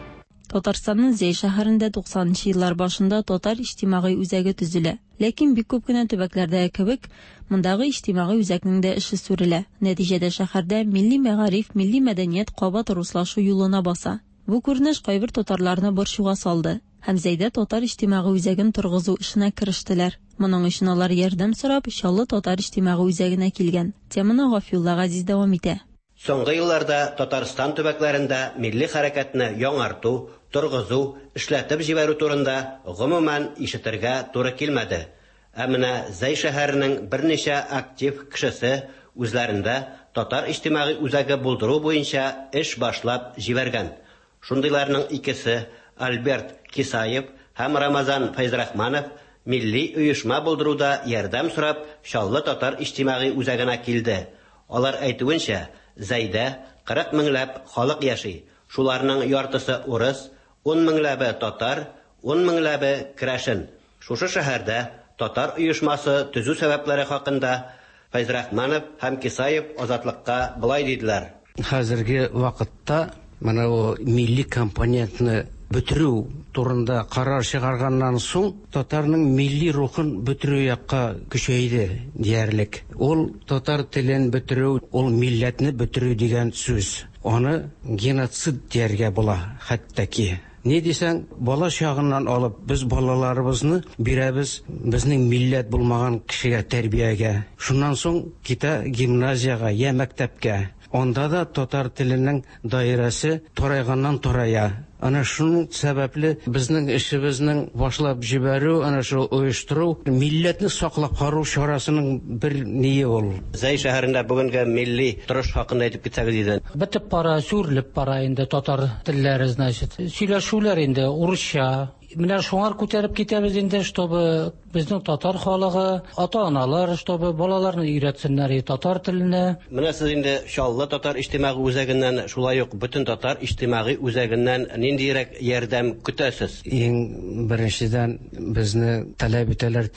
Татарстанның Зәй шәһәрендә 90-нчы еллар башында татар иҗтимагый үзәге төзелә. Ләкин бик күп кенә төбәкләрдә кебек, мондагы иҗтимагый үзәкнең дә эше сүрелә. Нәтиҗәдә шәһәрдә милли мәгариф, милли мәдәният кабат руслашу юлына баса. Бу күренеш кайбер татарларны борчуга салды. Һәм Зәйдә татар иҗтимагый үзәген торгызу эшенә керештеләр. Моның өчен алар ярдәм сорап Чаллы татар иҗтимагый үзәгенә килгән. Теманы Гафилла Газиз дәвам итә. Соңгы елларда Татарстан төбәкләрендә милли хәрәкәтне яңарту, торгызу, эшләтеп җибәрү турында гомумән ишетергә туры килмәде. Ә менә Зәй шәһәренең берничә актив кешесе үзләрендә татар иҗтимагый үзәге булдыру буенча эш башлап җибәргән. Шундыйларның икесе Альберт Кисаев һәм Рамазан Файзрахманов милли оешма булдыруда ярдәм сорап Чаллы татар иҗтимагый үзәгенә килде. Алар әйтүенчә, Зәйдә 40 меңләп халык яши. Шуларның яртысы урыс, 10 меңләбе татар, 10 меңләбе керәшен. Шушы шәһәрдә татар оешмасы төзү сәбәпләре хакында Файзрахманов һәм Кисаев Азатлыкка булай диделәр. Хәзерге вакытта моны милли компонентны бөтерү турында карар чыгарганнан соң татарның милли рухын бөтерү якка көчәйде диярлек. Ул татар телен бөтерү, ул милләтне бөтерү дигән сүз. Аны геноцид дияргә була, хәттәки. Не дисәң, бала чагыннан алып без балаларыбызны бирәбез безнең милләт булмаган кешегә тәрбиягә. Шуннан соң китә гимназияга, я мәктәпкә. Онда да татар теленең даирәсе тарайганнан-тарая. Ана шуның сәбәпле безнең эшебезнең башлап җибәрү, ана шу оештыру, милләтне саклап карау чарасының бер ние ул. Зәй шәһәрендә бүгенге милли торыш хакында әйтеп китсәгез иде. Бетеп пара, сүрелеп пара инде татар телләре, значит. Сөйләшүләр инде урысча. Менә шуңар күтәреп китәбез инде, чтобы безнең татар халыгы, ата-аналар, чтобы балаларны өйрәтсеннәр татар теленә. Менә сез инде Чаллы татар иҗтимагый үзәгеннән, шулай ук бөтен татар иҗтимагый үзәгеннән ниндирәк ярдәм көтәсез? Иң беренчедән безне таләп итәләр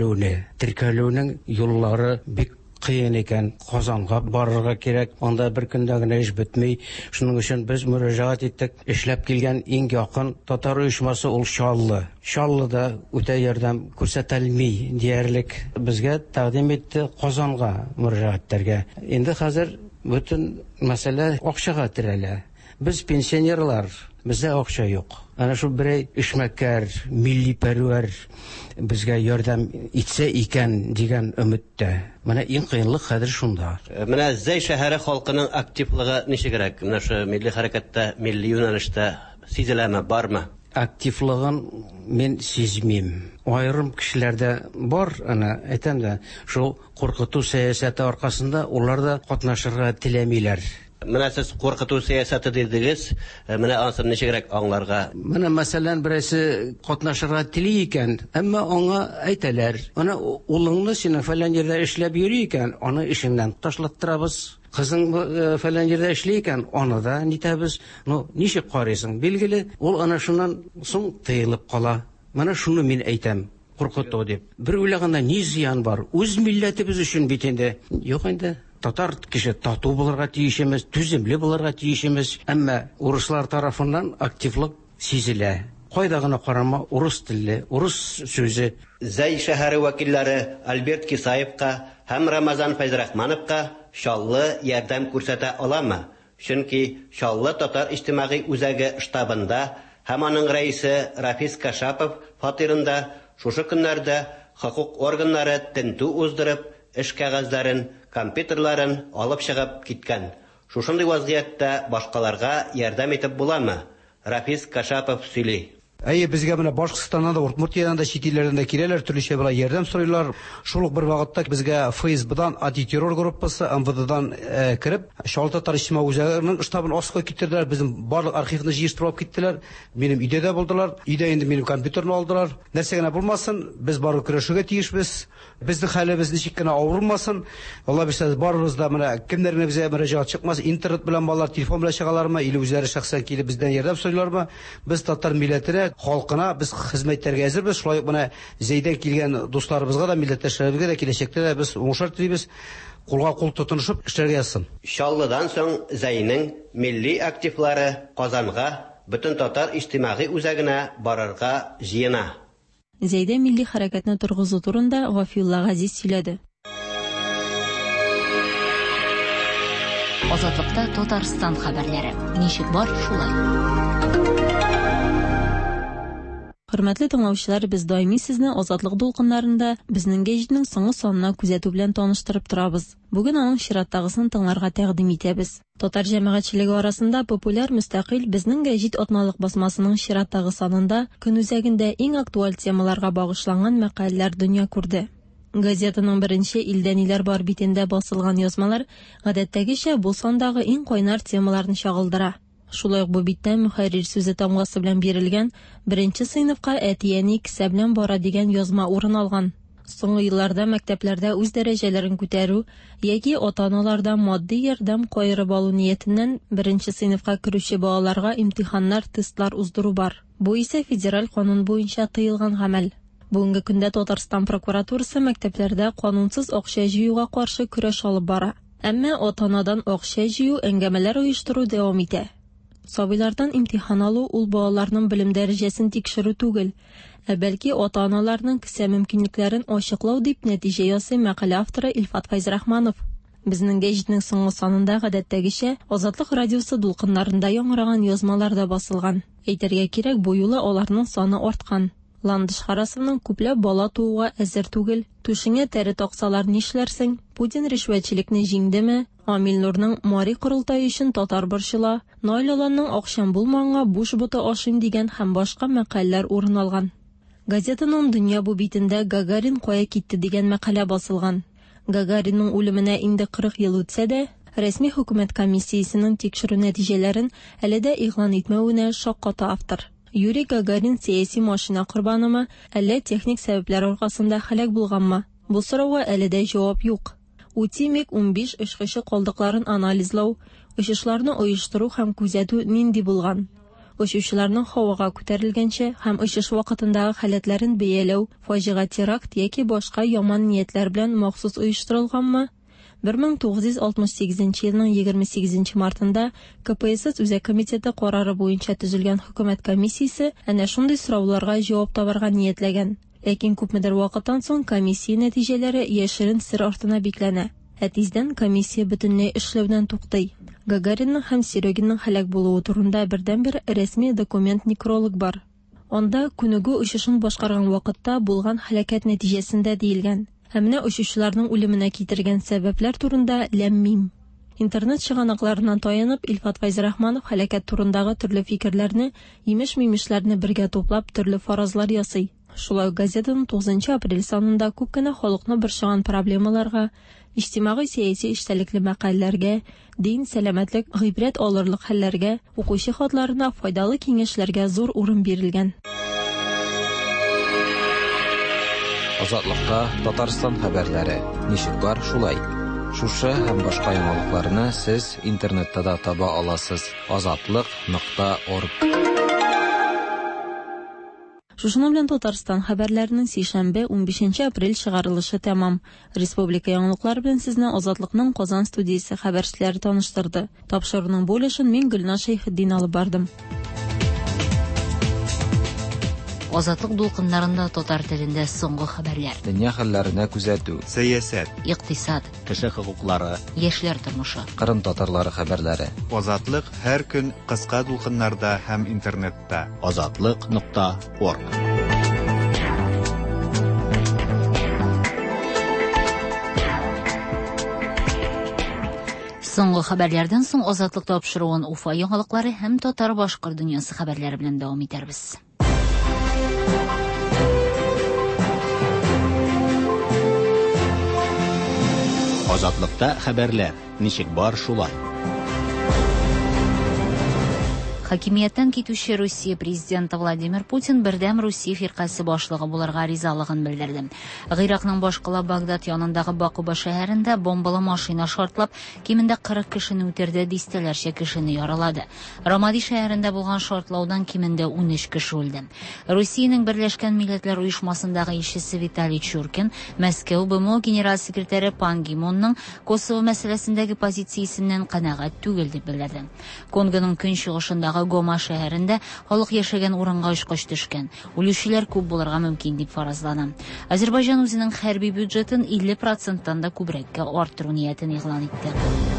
теркәлүнең юллары бик кыен икән. Казанга барырга кирәк. Анда бер көндә генә эш бетми. Шуның өчен без мөрәҗәгать иттек. Эшләп килгән иң якын татар оешмасы ул Чаллы. Чаллыда үтә ярдәм күрсәтелми диярлек. Безгә тәкъдим итте Казанга мөрәҗәгатьләргә. Инде хәзер бөтен мәсьәлә акчага терәлә. Без пенсионерлар, бездә акча юк. Ана шу берәй эшмәкәр, милли пәрвәр безгә ярдәм итсә икән дигән өметтә. Менә иң кыенлык хәзер шунда. Менә Зәй шәһәре халкының активлыгы ничегрәк? Менә шу милли хәрәкәттә, милли юнәлештә сизеләме, бармы? Активлыгын мен сизмим. Айрым кешеләрдә бар, ана әйтәм дә, шул куркыту сәясәте аркасында улар да катнашырга теләмиләр. Менә сез куркыту сәясәте дидегез, менә аны ничегрәк аңларга? Менә мәсәлән берсе катнашырга тели икән, әмма аңа әйтәләр, ана улыңны синең фәлән җирдә эшләп йөри икән, аны эшеннән ташлаттырабыз. Кызың фәлән җирдә эшли икән, аны да нитәбез. Ну, ничек карыйсың? Билгеле, ул ана шуннан соң тыелып кала. Менә шуны мин әйтәм. Куркыту дип. Бер уйлаганда ни зыян бар? Үз милләтебез өчен бит инде. Юк инде. Татар кеше тату булырга тиешмез, түземле булырга тиешмез. Әмма урыслар тарафыннан активлык сизелә. Кайда гына карама урыс телле, урыс сүзе. Зәй шәһәре вәкилләре Альберт Кисаевка һәм Рамазан Файзрахмановка Чаллы ярдәм күрсәтә аламы? Чөнки Чаллы татар иҗтимагый үзәге штабында һәм аның рәисе Рафис Кашапов фатирында шушы көннәрдә хокук органнары тентү уздырып, эш кәгазьләрен, компьютерларын алып чыгып киткән. Шушындый вазгыятьтә башкаларга ярдәм итеп буламы? Рафис Кашапов сөйли. Әйе, безгә менә Башкортстаннан да, Удмуртиядан да, чит илләрдән дә киләләр, төрлечә була ярдәм сорыйлар. Шул ук бер вакытта безгә ФСБдан антитеррор группасы, МВДдан кирип, Чаллы татар иҗтимагый үзәгенең штабын аска китерделәр. Безнең барлык архивны җыштырып киттеләр. Минем өйдә дә булдылар. Өйдә инде минем компьютерны алдылар. Нәрсә генә булмасын, без бары көрәшергә тиешбез. Безнең хәлебез ничек кенә авырмасын. Алла бирсә, барыбыз да менә кемнәргә безгә мөрәҗәгать чыкмас, интернет белән балалар телефон белән чыгалармы, или үзләре шәхсән килеп бездән ярдәм сорыйлармы? Без татар милләтенә, халкына без хезмәттәргә әзербез. Шулай ук менә Зәйдән килгән дусларыбызга да, милләттәшләребезгә да киләчәктә дә без уңышлар телибез. Кулга-кул тотынышып эшләргә язсын. Чаллыдан соң Зәйнең милли активлары Казанга, бүтін татар иҗтимагый үзәгенә барырга җыена. Зәйдә милли хәрәкәтне торгызу турында Гафиулла Газиз сөйләде. Азатлыкта Татарстан хәбәрләре. Ничек бар, шулай. Хөрмәтле тыңлаучылар, без даими сезне Азатлык дулкыннарында безнең гәҗитнең соңгы санына күзәтү белән таныштырып торабыз. Бүген аның чираттагысын тыңларга тәкъдим итәбез. Татар җәмәгатьчелеге арасында популяр мөстәкыйль безнең гәҗит атналык басмасының чираттагы санында көн үзәгендә иң актуаль темаларга багышланган мәкаләләр дөнья күрде. Газетаның беренче илдә ниләр бар битендә басылган язмалар гадәттәгечә бу сандагы иң кайнар темаларны чагылдыра. Шулай ук бу биттә мөхәррир сүзе тамгасы белән бирелгән беренче сыйныфка әтияни кисә белән бара дигән язма урын алган. Соңгы елларда мәктәпләрдә үз дәрәҗәләрен күтәрү яки ата-аналардан матди ярдәм каерып алу ниятеннән беренче сыйныфка керүче балаларга имтиханнар, тестлар уздыру бар. Бу исә федераль канун буенча тыелган гамәл. Бүгенге көндә Татарстан прокуратурасы мәктәпләрдә канунсыз акча җыюга каршы көрәш алып бара. Әмма ата-анадан акча җыю әңгәмәләр оештыру дәвам итә. Сабыйлардан имтихан алу ул балаларның белем дәрәҗәсен тикшерү түгел, бәлки ата-аналарның кесә мөмкинлекләрен ачыклау дип нәтиҗә ясый мәкалә авторы Илфат Файзрахманов. Безнең гәҗитнең соңгы санында гадәттәгечә Азатлык радиосы дулкыннарында яңгыраган язмалар да басылган. Әйтергә кирәк, бу юлы аларның саны арткан. Ландыш Харасовның күпләп бала тууга әзер түгел, түшеңә тәре таксалар нишләрсең, Путин ришвәтчелекне җиңдеме, Амил Нурның Мари корылтае өчен татар борчыла, Найлаланның акчам булмаганга буш буты ашыйм дигән һәм башка мәкаләләр урын алган. Газетаның дөнья бу битендә Гагарин кая китте дигән мәкалә басылган. Гагаринның үлеменә инде 40 ел үтсә дә, рәсми хөкүмәт комиссиясенең тикшерү нәтиҗәләрен әле дә игълан итмәвенә шакката автор. Юрий Гагарин сәяси машина корбанымы, әллә техник сәбәпләр аркасында һәлак булганмы? Бу сорауга әле дә җавап юк. Утимик 15 очкычы калдыкларын анализлау, очышларны оештыру һәм күзәтү нинди булган? Очучыларның һавага күтәрелгәнчә һәм очыш вакытындагы хәләтләрен бәяләү, фаҗига теракт яки башка яман ниятләр белән махсус оештырылганмы? 1968 елның 28 мартында КПСС Үзәк комитеты карары буенча төзелгән хөкүмәт комиссиясе әнә шундый сорауларга җавап табарга ниятләгән. Ләкин күпмедер вакыттан соң комиссия нәтиҗәләре яшерен сер артына бикләнә. Тиздән комиссия бөтенләй эшләүдән туктый. Гагаринның һәм Серегинның һәлак булуы турында бердән-бер рәсми документ некролог бар. Анда күнегү очышын башкарган вакытта булган һәлакәт нәтиҗәсендә диелгән. Менә очучыларның үлеменә китергән сәбәпләр турында ләммим. Интернет чыганакларына таянып, Илфат Файзрахманов һәлакәт турындагы төрле фикерләрне, имеш-мимешләрне бергә туплап, төрле фаразлар ясый. Шулай газетаның 9 апрель санында күп кенә халыкны борчыган проблемаларга, иҗтимагый сәяси эчтәлекле мәкаләләргә, дин, сәламәтлек, гыйбрәт алырлык хәлләргә, укучы хатларына файдалы киңәшләргә зур урын бирелгән. Азатлыкта Татарстан хәбәрләре. Ничек бар, шулай. Шушы һәм башка яңалыкларны сез интернетта да таба аласыз. Azatlyk.org. Шушының белән Татарстан хәбәрләренең сишәмбе 15 апрель чыгарылышы тәмам. Республика яңалыклары белән сезне Азатлыкның Казан студиясе хәбәрчеләре таныштырды. Тапшыруның бу өлешен мин Гөлнар Шәйхетдин алып бардым. Азатлык дулкыннарында татар телендә соңгы хәбәрләр. Дөнья хәлләренә күзәтү, сәясәт, икътисад, кеше хокуклары, яшьләр тормышы, Кырым татарлары хәбәрләре. Азатлык һәр көн кыска дулкыннарда һәм интернетта. Azatlyk.org. Соңгы хәбәрләрдән соң Азатлык тапшыруын Уфа яңалыклары һәм татар башкыр дөньясы хәбәрләре белән дәвам итәрбез. Азатлыкта хәбәрләр. Ничек бар, шулай. Хакимияттан китүче Русия президенты Владимир Путин бердәм Русия фиркасы башлыгы буларга ризалыгын белдерде. Гыйракның башкала Багдад янындагы Бакуба шәһәрендә бомбалы машина шартлап, кимендә 40 кешене үтерде, дистәләрчә кешене яралады. Рамади шәһәрендә булган шартлаудан кимендә 13 кеше үлде. Русиянең Берләшкән Милләтләр Оешмасындагы илчесе Виталий Чуркин Мәскәү БМО генераль секретаре Пан Ги Мунның Косово мәсьәләсендәге позициясеннән канәгать түгел дип белдерде. Конгоның көнчыгышындагы Африкадагы Гома шәһәрендә халык яшәгән урынга очкыч төшкән. Үлүчеләр күп булырга мөмкин дип фаразлана. Азербайҗан үзенең хәрби бюджетын 50%-тан да күбрәккә арттыру ниятен игълан итте.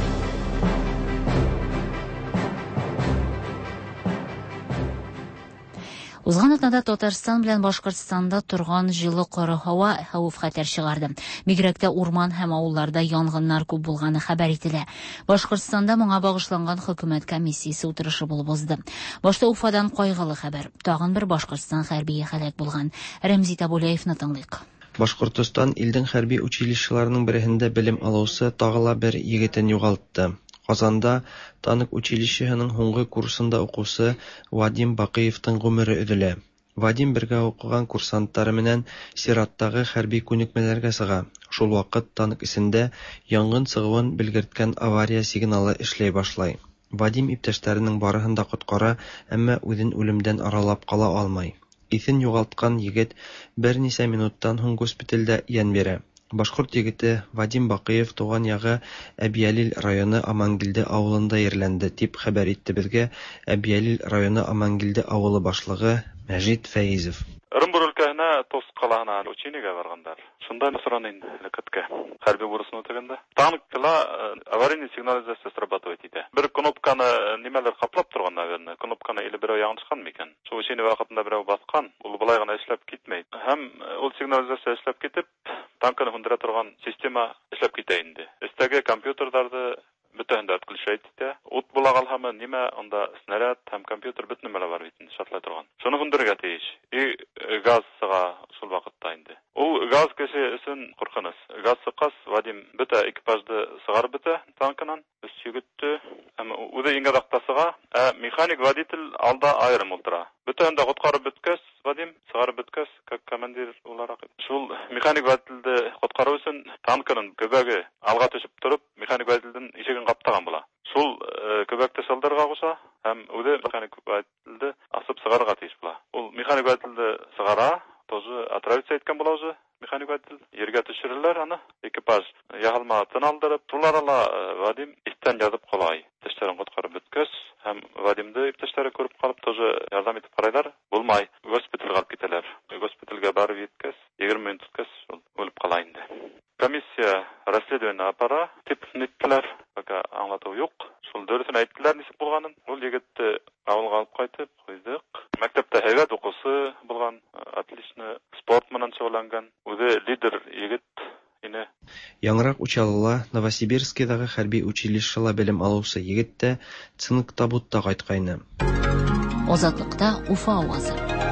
Узган атнада Татарстан белән Башкортстанда торган җылы кары һава хәвеф-хәтер чыгарды. Бигрәк тә урман һәм авылларда янгыннар күп булганы хәбәр ителә. Башкортстанда моңа багышланган хөкүмәт комиссиясе утырышы булып узды. Башта Уфадан кайгылы хәбәр. Тагын бер Башкортстан хәрби һәлак булган. Рәмзи Табулеевны тыңлыйк. Башкортстан илдән хәрби училищеларының берендә белем алучы тагыла бер егетен югалтты. Казанда танк училищеһенең һуңгы курсында укучы Вадим Бакыевтың гомере өҙөлә. Вадим бергә укыган курсанттары менән сираттагы хәрби күнекмәләргә сыга. Шул вакыт танк исендә янгын сыгуын белгерткән авария сигналы эшләй башлай. Вадим иптәшләренең барыһын да коткара, әмма үҙен үлемдән аралап кала алмай. Исен югалткан егет бернисә минуттан һуң госпитальдә ян бирә. Башкорт егете Вадим Бакыев туган ягы Әбиялил районы Амангилде авылында ерләнде, дип хәбәр итте безгә Әбиялил районы Амангилде авылы башлыгы Мәҗит Фәйзов. Ырымбур өлкәһенә Тос калаһына учениягә баргандар. Шунда сораныйын лекәткә. Хәрби бурысын үтәгәндә. Танкла аварийный сигнализация срабатывать итә. Бер кнопканы нимәләр каплап торган, наверное. Кнопканы или берәү яңгышкан микән? Шул учение вакытында берәү баскан. Ул булай гына эшләп китмәй. Һәм ул сигнализация эшләп китеп, танкны һундыра торган система эшләп китә инде. Өстәге компьютерларда бөтен дә отключать итә. Ут була калһамы нимә, анда снаряд һәм компьютер бөтен нәмәләр бар бит, шартлай торган. Шуны һундырырга тиеш. Газ сыга шул вакытта инде. Ул газ кеше өчен куркыныс. Газ сыккас, Вадим бөтә экипажды сыгарып бетә танкынан. Без егетте һәм үзе иңгә тактасыга, механик водитель алда айрым ултыра. Бөтен дә коткарып беткәс, Вадим сыгарып беткәс, как командир уларак. Шул механик водительде коткару өчен танкының көбәге алга төшеп торып, механик водительдән ишеген каптаган була. Шул көбәкте салдырга куша һәм үзе механик водительде асып сыгарга тиеш була. Ул механик водительде сыгара, тоже отравиться иткән була үзе. Механик водитель ергә төшерәләр аны. Экипаж ягылма тын алдырып, туларала Вадим истән язып калай. Иптәшләрен коткарып беткәс, һәм Вадимды иптәшләре күреп калып, тоже ярдәм итеп карайлар. Булмай, госпитальгә алып китәләр. Госпитальгә барып җиткәс, 20 минут үткәс, үлеп кала инде. Комиссия расследование апара, тип ниттеләр, пока аңлату юк. Шул дөресен әйттеләр нисек булганын. Ул егетте авылга алып кайтып куйдык. Мәктәптә һәйбәт укусы булган, отлично спорт менән шөгыльләнгән. Үзе лидер егет ине. Яңрак Учалыла Новосибирскидагы хәрби училищеда белем алучы егет тә цинк табутта кайткайны. Азатлыкта Уфа авазы.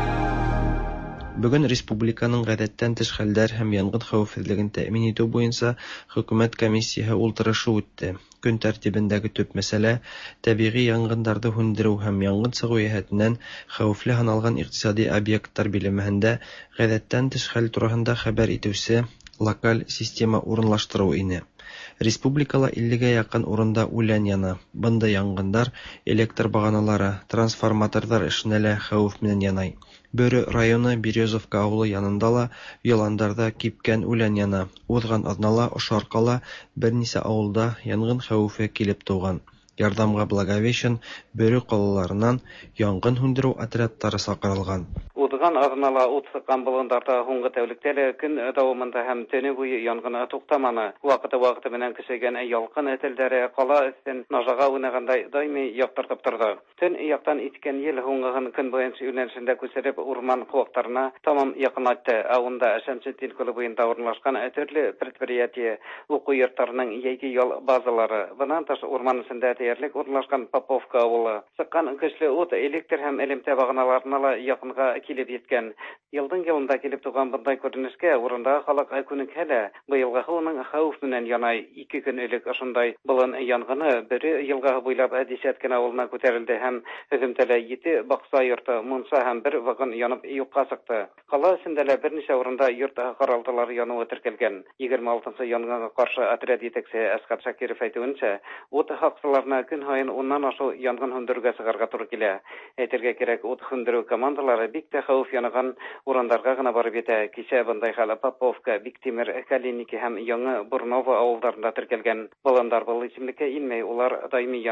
Бүген республиканың гадәттән тыш хәлләр һәм янгын хәвефсезлеген тәэмин итү буенча хөкүмәт комиссиясе утырышы үтте. Көн тәртибендәге төп мәсьәлә табигый янгыннарны һүндерү һәм янгын сыгу яһәтеннән хәвефле саналган икътисади объектлар биләмәһендә гадәттән тыш хәл турында хәбәр итүче локаль система урынлаштыру ине. Республикала 50-гә якын урында үлән яна. Бында янгыннар электр баганалары, трансформаторлар эшнәлә хәвеф менән янай. Бөрі районы Березовка авылы янында ла яландарда кипкән үлән яна. Узган атнала ошаркала бернисә авылда янгын хәвефе килеп туган. Ярдәмгә Благовещен, Бөрі калаларынан янгын һүндерү отрядтары сакырылган. Узган атнала ут сыккан болындарда һуңгы тәүлектә көн дәвамында һәм төне буе янгын туктаманы. Вакыты белән кешегән ялкын әтелдәре кала өстен нажага уйнагандай даими яктыртып торды. Төн яктан иткән ел һуңгы көн буенча юнәлешендә күсереп урман куакларына тамам якынлатты. Авында Шәмсетдин күле буенда урнашкан төрле предприятие, уку йортларының яки ял базалары. Bundan тыш урман өстендә диярлек урнашкан Поповка авылы. Сыккан көчле ут электр һәм элемтә баганаларына ла якынга килеп yetkән. Елда килеп туган бындай күренешкә урында халык күнекһәлә. Быелгы һуның хәвеф менән янай. 2 көн элек ошондай булын янгыны бер елга буйлап десяткан авылына күтәрелде һәм һөҗүмтәлә 7 бакса йорты, мунса һәм бер вагон янып юкка чыкты. Кала өстендә берничә урында йорт каралтылары януы теркәлгән. 26-нчы янгынга каршы отряд җитәкчесе Әскәр Шакиров әйтүенчә, ут хаксыларына көн һайын 10-нан ашу янгын һүндерүгә чыгарга туры килә. Әйтергә кирәк, ут һүндерү командалары бик тә хәвеф янаган урындарга гына барып җитә. Кичә бындай хәл Поповка, Биктимер, Калиники һәм Яңа Бурново авылларында теркәлгән. Баландар был исемлеккә инмәй, улар даими яна.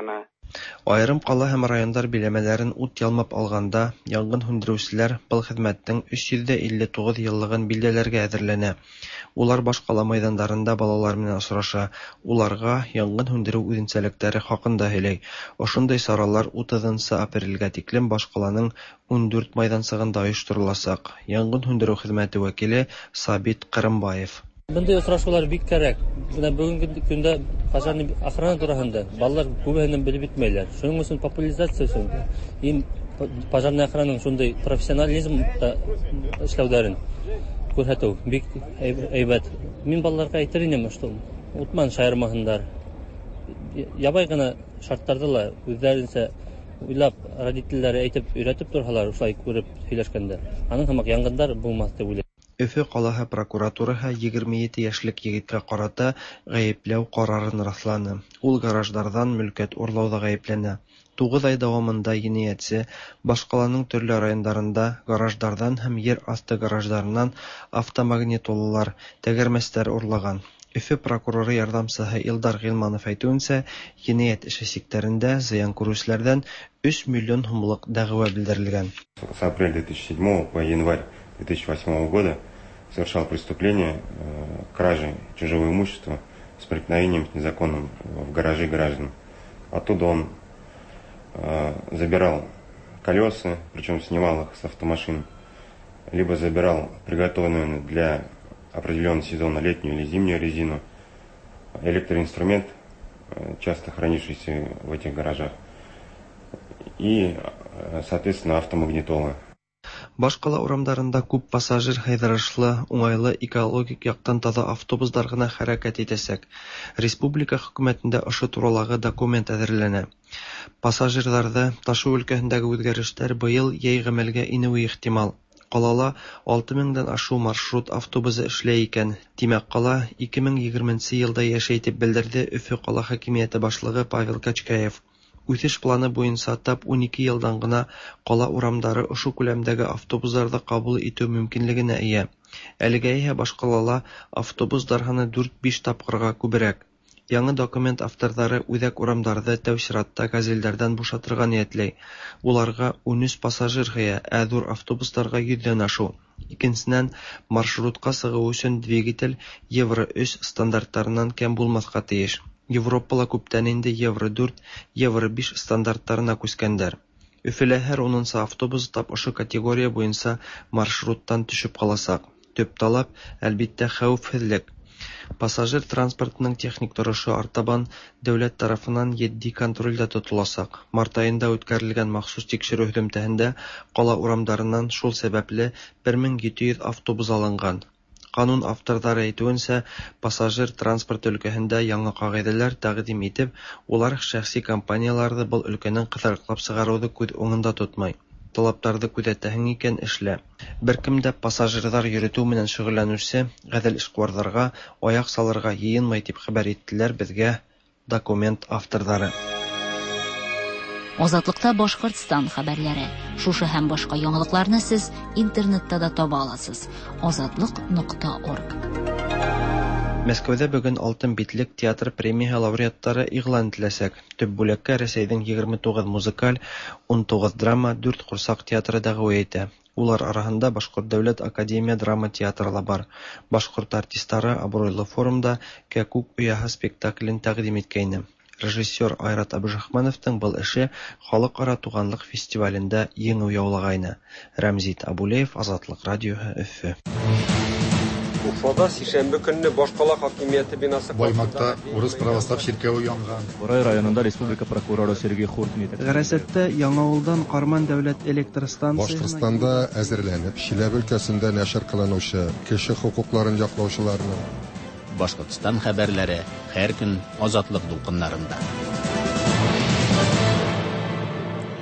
Айрым кала һәм райондар биләмәләрен ут ялмап алганда, янгын һүндерүчеләр был хезмәттең 359 еллыгын билдәләргә әзерләнә. Улар баш кала мәйданнарында балалар менән очраша, уларга янгын һүндерү үзенчәлекләре хакында һөйләй. Ошондай саралар 30 апрельгә тиклем баш каланың 14 мәйдансыгында оештырылачак. Янгын һүндерү хезмәте вәкиле Сабит Кырымбаев. Bunday uchrashuvlar bik kerak. Bugungi kunda pazarning охрана турасында балалар күбәһеннән белеп битмәйләр. Шуның өчен популяризация өчен им пожарный охрананың шундый профессионализм эшләүләрен күрсәтү бик әйбәт. Мин балаларга әйтер идем, что утман шаярмаһындар. Ябай гына шартларда ла үзләренчә уйлап родительләре әйтеп өйрәтеп торһалар, ушай күреп сөйләшкәндә. Аның һәм янгындар булмас дип уйлыйм. Өфе калаһы прокуратураһы 27 яшьлек егеткә карата гаепләү карарын расланы. Ул гараждардан мөлкәт урлауда гаепләнә. 9 ай дәвамында җинаятьче баш каланың төрле районнарында гараждардан һәм йер асты гараждарыннан автомагнитолалар, тәгәрмәчләр урлаган. Өфе прокуроры ярдәмчесе Илдар Гыйлманов әйтүенчә, җинаять эше сектәрендә зыян күрүчеләрдән 3 миллион сумлык дәгъва белдерелгән. С апреля 2007 по январь 2008 года совершал преступление кражи чужого имущества с проникновением незаконным в гаражи граждан. Оттуда он забирал колеса, причем снимал их с автомашин, либо забирал приготовленную для определенного сезона летнюю или зимнюю резину, электроинструмент, часто хранившийся в этих гаражах, и, соответственно, автомагнитола. Баш кала урамнарында күп пассажир хайдырышлы, уңайлы экологик яктан таза автобуслар гына хәрәкәт итәсәк. Республика хөкүмәтендә ошо туралагы документ әзерләнә. Пассажирларда ташу өлкәсендәге үзгәрешләр быел яй гамәлгә инүе ихтимал. Калала 6000-дан ашу маршрут автобусы эшләй икән. Димәк, кала 2020 елда яшәй дип белдерде Өфе кала хакимияте башлыгы Павел Качкаев. Үсеш планы буенча тап 12 елдан гына кала урамдары ошо күләмдәге автобусларда кабул итү мөмкинлегенә ия. Әлегә баш калала автобуслар саны 4-5 тапкырга күбрәк. Яңа документ авторлары үзәк урамнарда тәү чиратта газельләрдән бушатырга ниятләй. Уларга 13 пассажир гыя, ә зур автобусларга 100-дән ашу. Икенчедән, маршрутка сыгу өчен двигатель Евро 3 стандартларыннан кем булмаска тиеш. Европала күптән инде Евро 4, Евро 5 стандартларына күскәндәр. Өфелә һәр 10-нчы автобус тап ошо категория буенча маршруттан төшеп каласак. Төп талап, әлбиттә, хәвефһезлек. Пассажир транспортының техник торышы артабан дәүләт тарафынан җитди контрольдә тотылачак. Март аенда үткәрелгән махсус тикшерү һөҗүмтәһендә кала урамнарыннан шул сәбәпле 1700 автобус алынган. Канун авторлары әйтүенчә, пассажир транспорт өлкәсендә яңа кагыйдәләр тәкъдим итеп, улар шәхси компанияларны был өлкәнең кытырыклап сыгаруды күз уңында тотмай. Талаптарды күзәтәһең икән эшлә. Беркем дә пассажирлар йөртү менән шөгыльләнүче гадел эшкуарларга аяк салырга йыенмый дип хәбәр иттеләр безгә документ авторлары. Азатлыкта Башкортстан хәбәрләре. Шушы һәм башка яңалыкларны сез интернетта да таба аласыз. azatlык.org. Мәскәүдә бүген Алтын битлек театр премия лауреаттары игълан ителәчәк. Төп бүлеккә Рәсәйнең 29 музыкаль, 19 драма, 4 курсак театры дәгъва итә. Улар арасында Башкорт дәүләт академия драма театры бар. Башкорт артистлары абруйлы форумда Кәкүк уяһы спектаклен тәкъдим иткәйне. Режиссер Айрат Абдурахмановның был эше халыкара туганлык фестивалендә еңү яулагайны. Рамзит Абулеев, Азатлык радиоһы, Өфе. Уфада сишәмбе көнне Башкала хакимияте бинасы Баймакта урыс православ чиркәве янган. Борай районында республика прокуроры Сергей Хуртин итә. Гәрәсәттә Яңавылдан Карман дәүләт электр станциясе Башкортстанда әзерләнеп, Чиләбе өлкәсендә нәшер кылынучы кеше хукукларын яклаучыларны Башкортстан хәбәрләре һәр көн Азатлык дулкыннарында.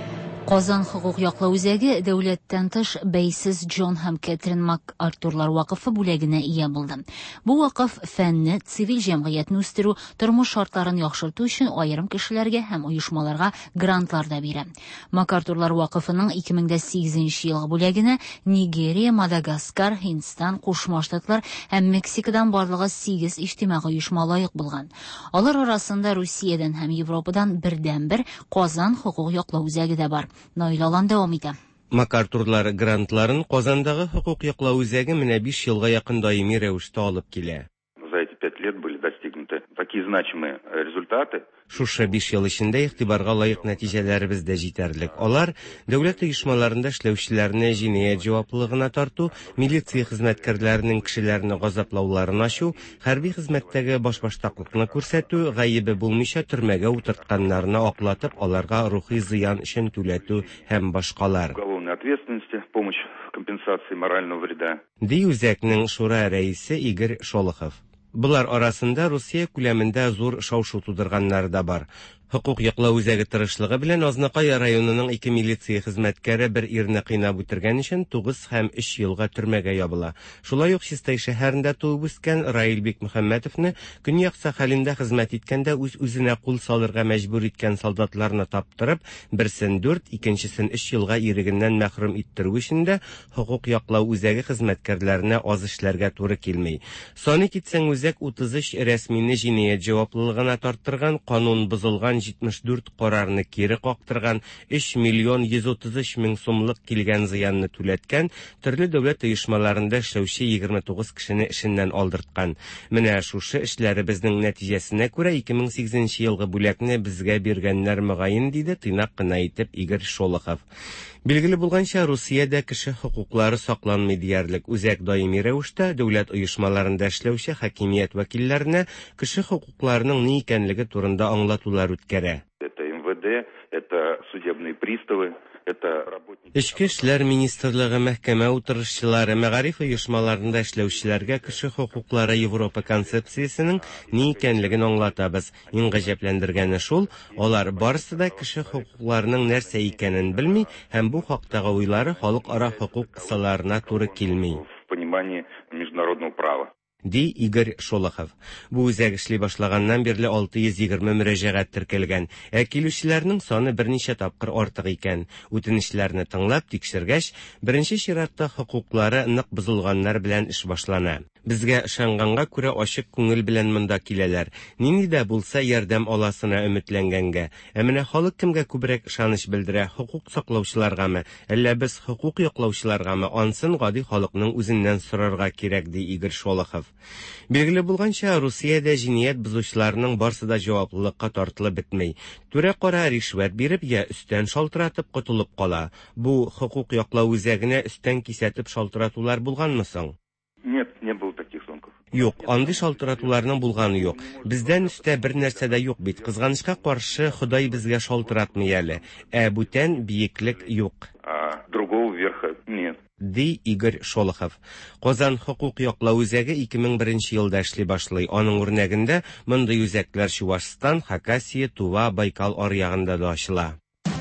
Qozon huquq яклау үзәге дәүләттән тыш бәйсез Джон һәм Кэтрин МакАртурлар вакыфы бүләгенә ия булды. Бу вакыф фәнне, цивил җәмгыятьне үстерү, тормыш шартларын яхшырту өчен аерым кешеләргә һәм оешмаларга грантлар да бирә. МакАртурлар вакыфының 2008 елгы бүләгенә Нигерия, Мадагаскар, Һиндстан, Кушма Штатлар һәм Мексикадан барлыгы 8 иҗтимагый оешма лаек булган. Алар арасында Русиядән һәм Европадан бердән-бер Qozon huquq яклау үзәге дә бар. Наил Алан дәвам итә. МакАртурлар грантларын Казандагы хукук яклау үзәге менә 5 елга якын даими рәвештә алып килә. За эти 5 лет были достигнуты такие значимые результаты. Шушы 5 ел эчендә игътибарга лаек нәтиҗәләребез дә җитәрлек. Алар дәүләт оешмаларында эшләүчеләрне җинаять җаваплылыгына тарту, милиция хезмәткәрләренең кешеләрне газаплауларын ачу, хәрби хезмәттәге башбаштаклыкны күрсәтү, гаебе булмыйча төрмәгә утыртканнарны аклатып, аларга рухи зыян өчен түләтү һәм башкалар. Уголовной ответственности, помощь в компенсации морального вреда. Ди үзәкнең шура рәисе Игорь Шолохов. Булар арасында Русия күләмендә зур шау-шу тудырганнар да бар. Хукук яклау үзәге тырышлыгы белән Азнакай районының 2 милиция хезмәткәре бер ирне кыйнап үтергән өчен 9 һәм 3 елга төрмәгә ябыла. Шулай ук Чистай шәһәрендә туып үскән Раилбек Мөхәммәтовны Көньяк Сахалинда хезмәт иткәндә үзенә кул салырга мәҗбүр иткән солдатларны таптырып, берсен 4, икенчесен 3 елга ирегеннән мәхрүм иттерү өчен дә хукук яклау үзәге хезмәткәрләренә аз эшләргә туры килми. Саны китсәң үзәк 33 рәсмине җинаять җаваплылыгына тарттырган, канун бозылган 74 карарны кире кактырган, 3 миллион 133 мең сумлык килгән зыянны түләткән, төрле дәүләт оешмаларында эшләүче 29 кешене эшеннән алдырткан. Менә шушы эшләребезнең нәтиҗәсенә күрә 2008 елгы бүләкне безгә биргәннәр мөгаен, диде тыйнак кына итеп Игорь Шолохов. Билгеле булганча, Русиядә кеше хукуклары сакланмый диярлек. Үзәк даими рәвештә дәүләт оешмаларында эшләүче хакимият вәкилләренә кеше хукукларының ни икәнлеге турында аңлатулар үткәрә. Это МВД, это судебные приставы, это работники. Эчке эшләр министрлыгы мәхкәмә утырышчылары, мәгариф оешмаларында эшләүчеләргә кеше хукуклары Европа концепциясенең ни икәнлеген аңлатабыз. Иң гаҗәпләндергәне шул, алар барысы да кеше хукукларының нәрсә икәнен белми һәм бу хактагы уйлары халыкара хукук кысаларына туры килми. В понимании международного права. Ди Игорь Шолохов. Бу үзәк эшли башлаганнан бирле 620 мөрәҗәгать теркәлгән. Килүчеләрнең саны берничә тапкыр артык икән. Үтенечләрне тыңлап тикшергәч, беренче чиратта хукуклары нык бозылганнар белән эш башлана. Безгә ышанганга күрә ачык күңел белән монда киләләр. Нинди дә булса ярдәм аласына өметләнгәнгә. Менә халык кемгә күбрәк ышаныч белдерә? Хукук саклаучыларгамы, әллә без хукук яклаучыларгамы? Ансын гади халыкның үзеннән сорарга кирәк, ди Игорь Шолохов. Билгеле булганча, Русиядә җинаять бузучыларның барсы да җаваплылыкка тартылып бетмәй. Түрә кара ришвәт биреп, я өстән шалтыратып котылып кала. Бу хукук яклау үзәгенә өстән кисәтеп шалтыратулар булганмы соң? Нет, не было таких звонков. Юк, андый шалтыратуларның булганы юк. Бездән өстә бер нәрсә дә юк бит. Кызганычка каршы Ходай безгә шалтыратмый әле. Бүтән биеклек юк. Другого верха нет. Ди Игорь Шолохов. Qozon хукук яклау үзәге 2001 елда эшли башлый. Аның үрнәгендә мондый үзәкләр Чувашстан, Хакасия, Тува, Байкал аръягында да ачыла.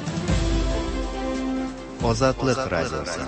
Азатлык радиосы.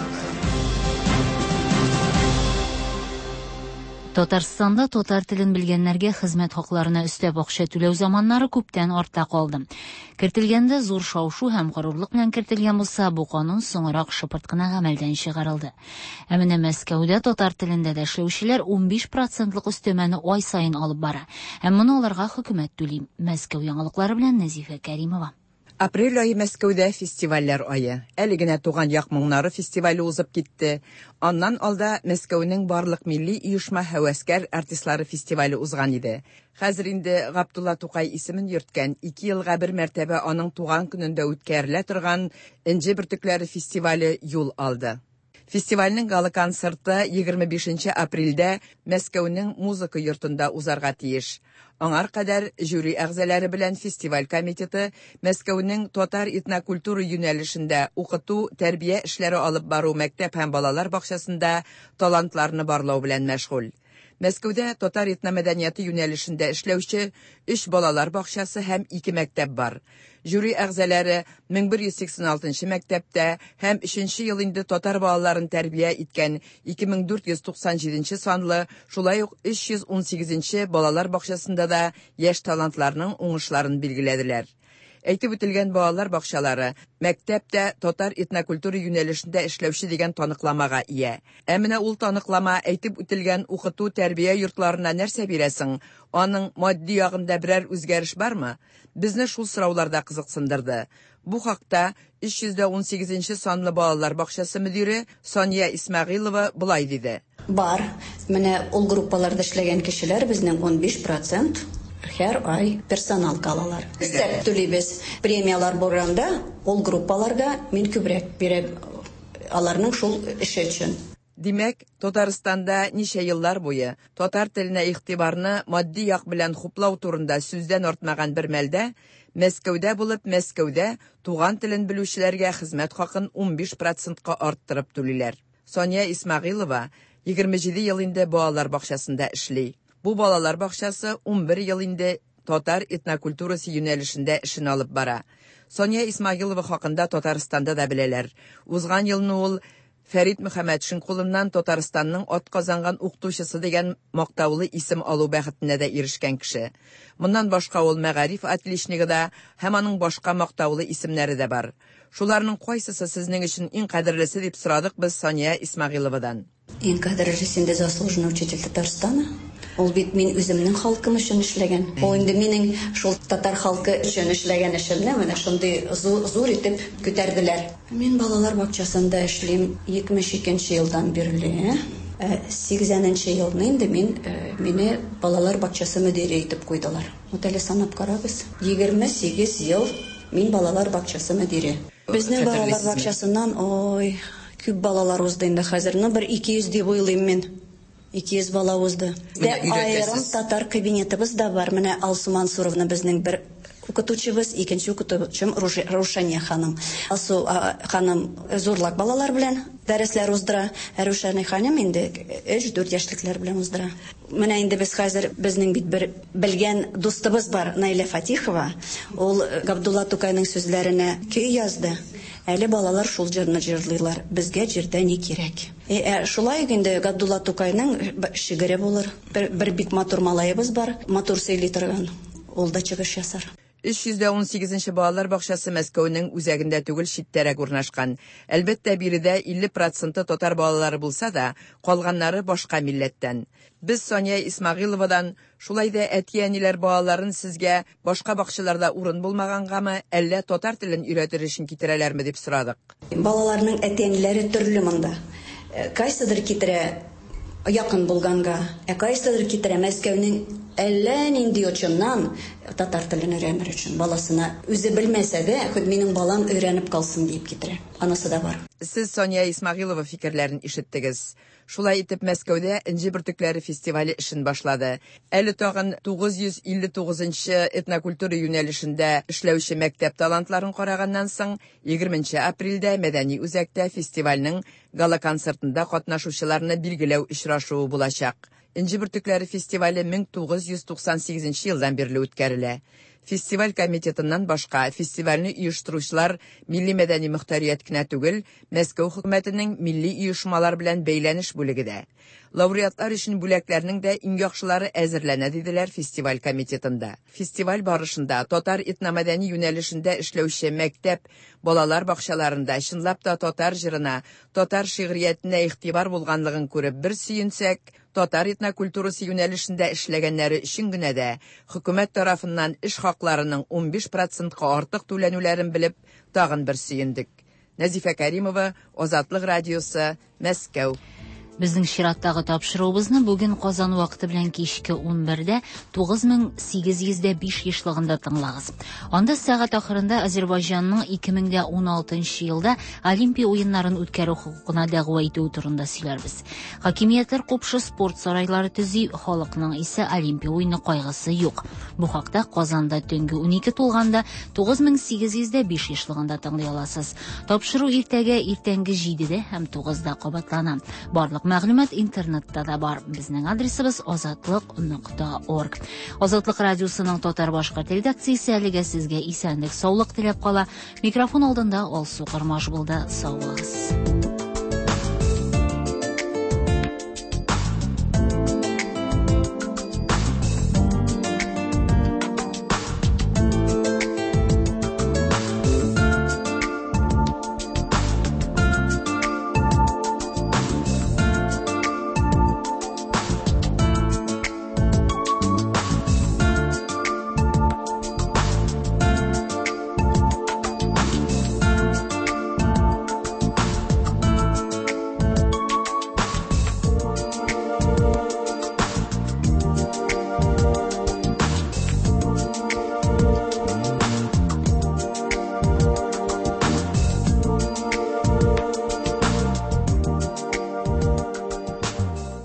Татарстанда татар телен белгәннәргә хезмәт хакларына өстәп акча түләү заманнары күптән артта калды. Кертелгәндә зур шау-шу һәм горурлык белән кертелгән булса, бу канун соңрак шыпырт кына гамәлдән чыгарылды. Менә Мәскәүдә татар телендә дә эшләүчеләр 15% өстәмәне ай сайын алып бара. Моны аларга хөкүмәт түли. Мәскәү яңалыклары белән Назифа Кәримова. Апрель айы Мәскәүдә фестивальләр айы. Әле генә туган як моңнары фестивале узып китте. Аннан алда Мәскәүнең барлык милли оешма һәвәскәр артистлары фестивале узган иде. Хәзер инде Габдулла Тукай исемен йөрткән 2 елга бер мәртәбә аның туган көнендә үткәрелә торган Энҗе бөртекләре фестивале юл алды. Фестивальнең гала концерты 25 апрельдә Мәскәүнең музыка йортында узарга тиеш. Аңар кадәр жюри әгъзалары белән фестиваль комитеты Мәскәүнең татар этнокультура юнәлешендә укыту, тәрбия эшләре алып бару мәктәп һәм балалар бакчасында талантларны барлау белән мәшгуль. Мәскәүдә татар этномәдәнияты юнәлешендә эшләүче 3 балалар бакчасы һәм 2 мәктәп бар. Жюри әгъзалары 1186 мәктәптә һәм 3нче ел инде татар балаларын тәрбия иткән 2497 санлы, шулай ук 318 балалар бакчасында да яшь талантларның уңышларын билгеләделәр. Әйтеп үтелгән балалар бакчалары мәктәптә татар этнокультура юнәлешендә эшләүче дигән таныкламага ия. Ә менә ул таныклама әйтеп үтелгән укыту тәрбия йортларына нәрсә бирәсең? Аның матди ягында берәр үзгәреш бармы? Безне шул сорауларда кызыксындырды. Бу хакта 318 санлы балалар бакчасы мөдире Соня Исмәгыйлова булай диде. Бар. Менә ул группаларда эшләгән кешеләр безнең 15% һәр ай персонал калалар. Сәт түлибез. Премиялар буранда ул группаларга мин күбрәк бирәм аларның шул эше өчен. Димәк, Татарстанда ничә еллар буе татар теленә игътибарны матди як белән хуплау турында сүздән артмаган бер мәлдә, Мәскәүдә булып, Мәскәүдә туган телен белүчеләргә хезмәт хакын 15%-ка арттырып түлиләр. Соня Исмәгыйлова 27 ел инде балалар бакчасында эшли. Бу балалар бакчасы 11 ел инде татар этнокультурасы юнәлешендә эшен алып бара. Соня Исмәгыйлова хакында Татарстанда да беләләр. Узган елны ул Фәрит Мөхәммәтшин кулыннан Татарстанның атказанган укытучысы дигән мактаулы исем алу бәхетенә дә ирешкән кеше. Моннан башка ул мәгариф отличнигыда һәм аның башка мактаулы исемнәре дә бар. Шуларның кайсысы сезнең өчен иң кадерлесе дип сорадык без Соня Исмәгыйловадан. Иң кадерлесе заслуженный учитель Татарстана. Ул бит мин үземнең халкым өчен эшләгән. Ул инде минең шул татар халкы өчен эшләгән эшемне менә шундый зур итеп күтәрделәр. Мин балалар бакчасында эшлим 22нче елдан бирле. 80нче елны инде мине балалар бакчасы мөдире итеп куйдылар. Үтәле санап карабыз. 28 ел мин балалар бакчасы мөдире. Безнең балалар бакчасыннан күп балалар узды инде хәзерне бер 200 дип уйлыйм мин. 200 бала узды. Айрым татар кабинетыбыз да бар. Менә Алсу Мансуровна безнең бер укытучыбыз, икенче укытучым Рушания ханым. Алсу ханым зурлак балалар белән дәресләр уздыра. Рушания ханым инде 3-4 яшьлекләр белән уздыра. Менә инде без хәзер безнең бит бер белгән дустыбыз бар, Найля Фатихова. Ул Габдулла Тукайның сүзләренә көй язды. Әле балалар шул җырны җырлыйлар. Безгә җирдә ни кирәк? Шулай инде Габдулла Тукайның шигыре булыр. Бер бик матур малаебыз бар, матур сөйли торган. Ул да чыгыш ясар. 318 балалар бакчасы Мәскәүнең үзәгендә түгел, читтәрәк урнашкан. Әлбәттә, биредә 50% татар балалары булса да, калганнары башка милләттән. Без Соня Исмәгыйловадан шулай да әти-әниләр балаларын сезгә башка бакчаларда урын булмагангамы, әллә татар телен өйрәтер өчен китерәләрме дип сорадык. Балаларның әти-әниләре төрле монда. Кайсыдыр китерә якын булганга, кайсыдыр китерә Мәскәүнең әллә нинди очыннан татар телен өйрәнер өчен баласына үзе белмәсә дә, хәт минем балам өйрәнеп калсын дип китерә. Анысы да бар. Сез Соня Исмәгыйлова фикерләрен ишеттегез. Шулай итеп Мәскәүдә Энҗе бөртекләре фестивале эшен башлады. Әле тагын 959нчы этнокультура юнәлешендә эшләүче мәктәп талантларын караганнан соң 20 апрельдә Мәдәни үзәктә фестивальнең гала концертында катнашучыларны билгеләү очрашуы булачак. Энҗе бөртекләре фестивале 1998 елдан бирле үткәрелә. Фестиваль комитетыннан башка фестивальне оештыручылар милли мәдәни мөхтәрият кенә түгел, Мәскәү хөкүмәтенең милли оешмалар белән бәйләнеш бүлеге дә. Лауреатлар өчен бүләкләрнең дә иң яхшылары әзерләнә диделәр фестиваль комитетында. Фестиваль барышында татар этномәдәни юнәлешендә эшләүче мәктәп балалар бакчаларында чынлап та татар җырына, татар шигъриятенә игътибар булганлыгын күреп бер сөенсәк, татар этнокультурасы юнәлешендә эшләгәннәре өчен генә дә хөкүмәт тарафыннан эш хакларының 15%-ка артык түләнүләрен белеп, тагын бер сөендек. Назифа Кәримова, Азатлык радиосы, Мәскәү. Безнең чираттагы тапшыруыбызны бүген Казан вакыты белән кичке 11дә 9805 яшьлегендә тыңлагыз. Анда сәгать ахырында Азербайҗанның 2016 елда Олимпия уеннарын үткәрү хукукына дәгъва итү турында сөйләрбез. Хакимиятләр купшы спорт сарайлары төзи, халыкның исә Олимпия уены кайгысы юк. Бу хакта Казанда төнге 12 тулганда 9805 яшьлегендә тыңлый аласыз. Тапшыру иртәгә иртәнге 7дә һәм 9да кабатлана. Барлык Барлык мәгълүмат интернетта да бар. Безнең адресыбыз озатлык.org. Азатлык радиосының татар башкорт редакциясе әлегә сезгә исәнлек, саулык теләп кала. Микрофон алдында Алсу Кармаш булды. Сау булыгыз.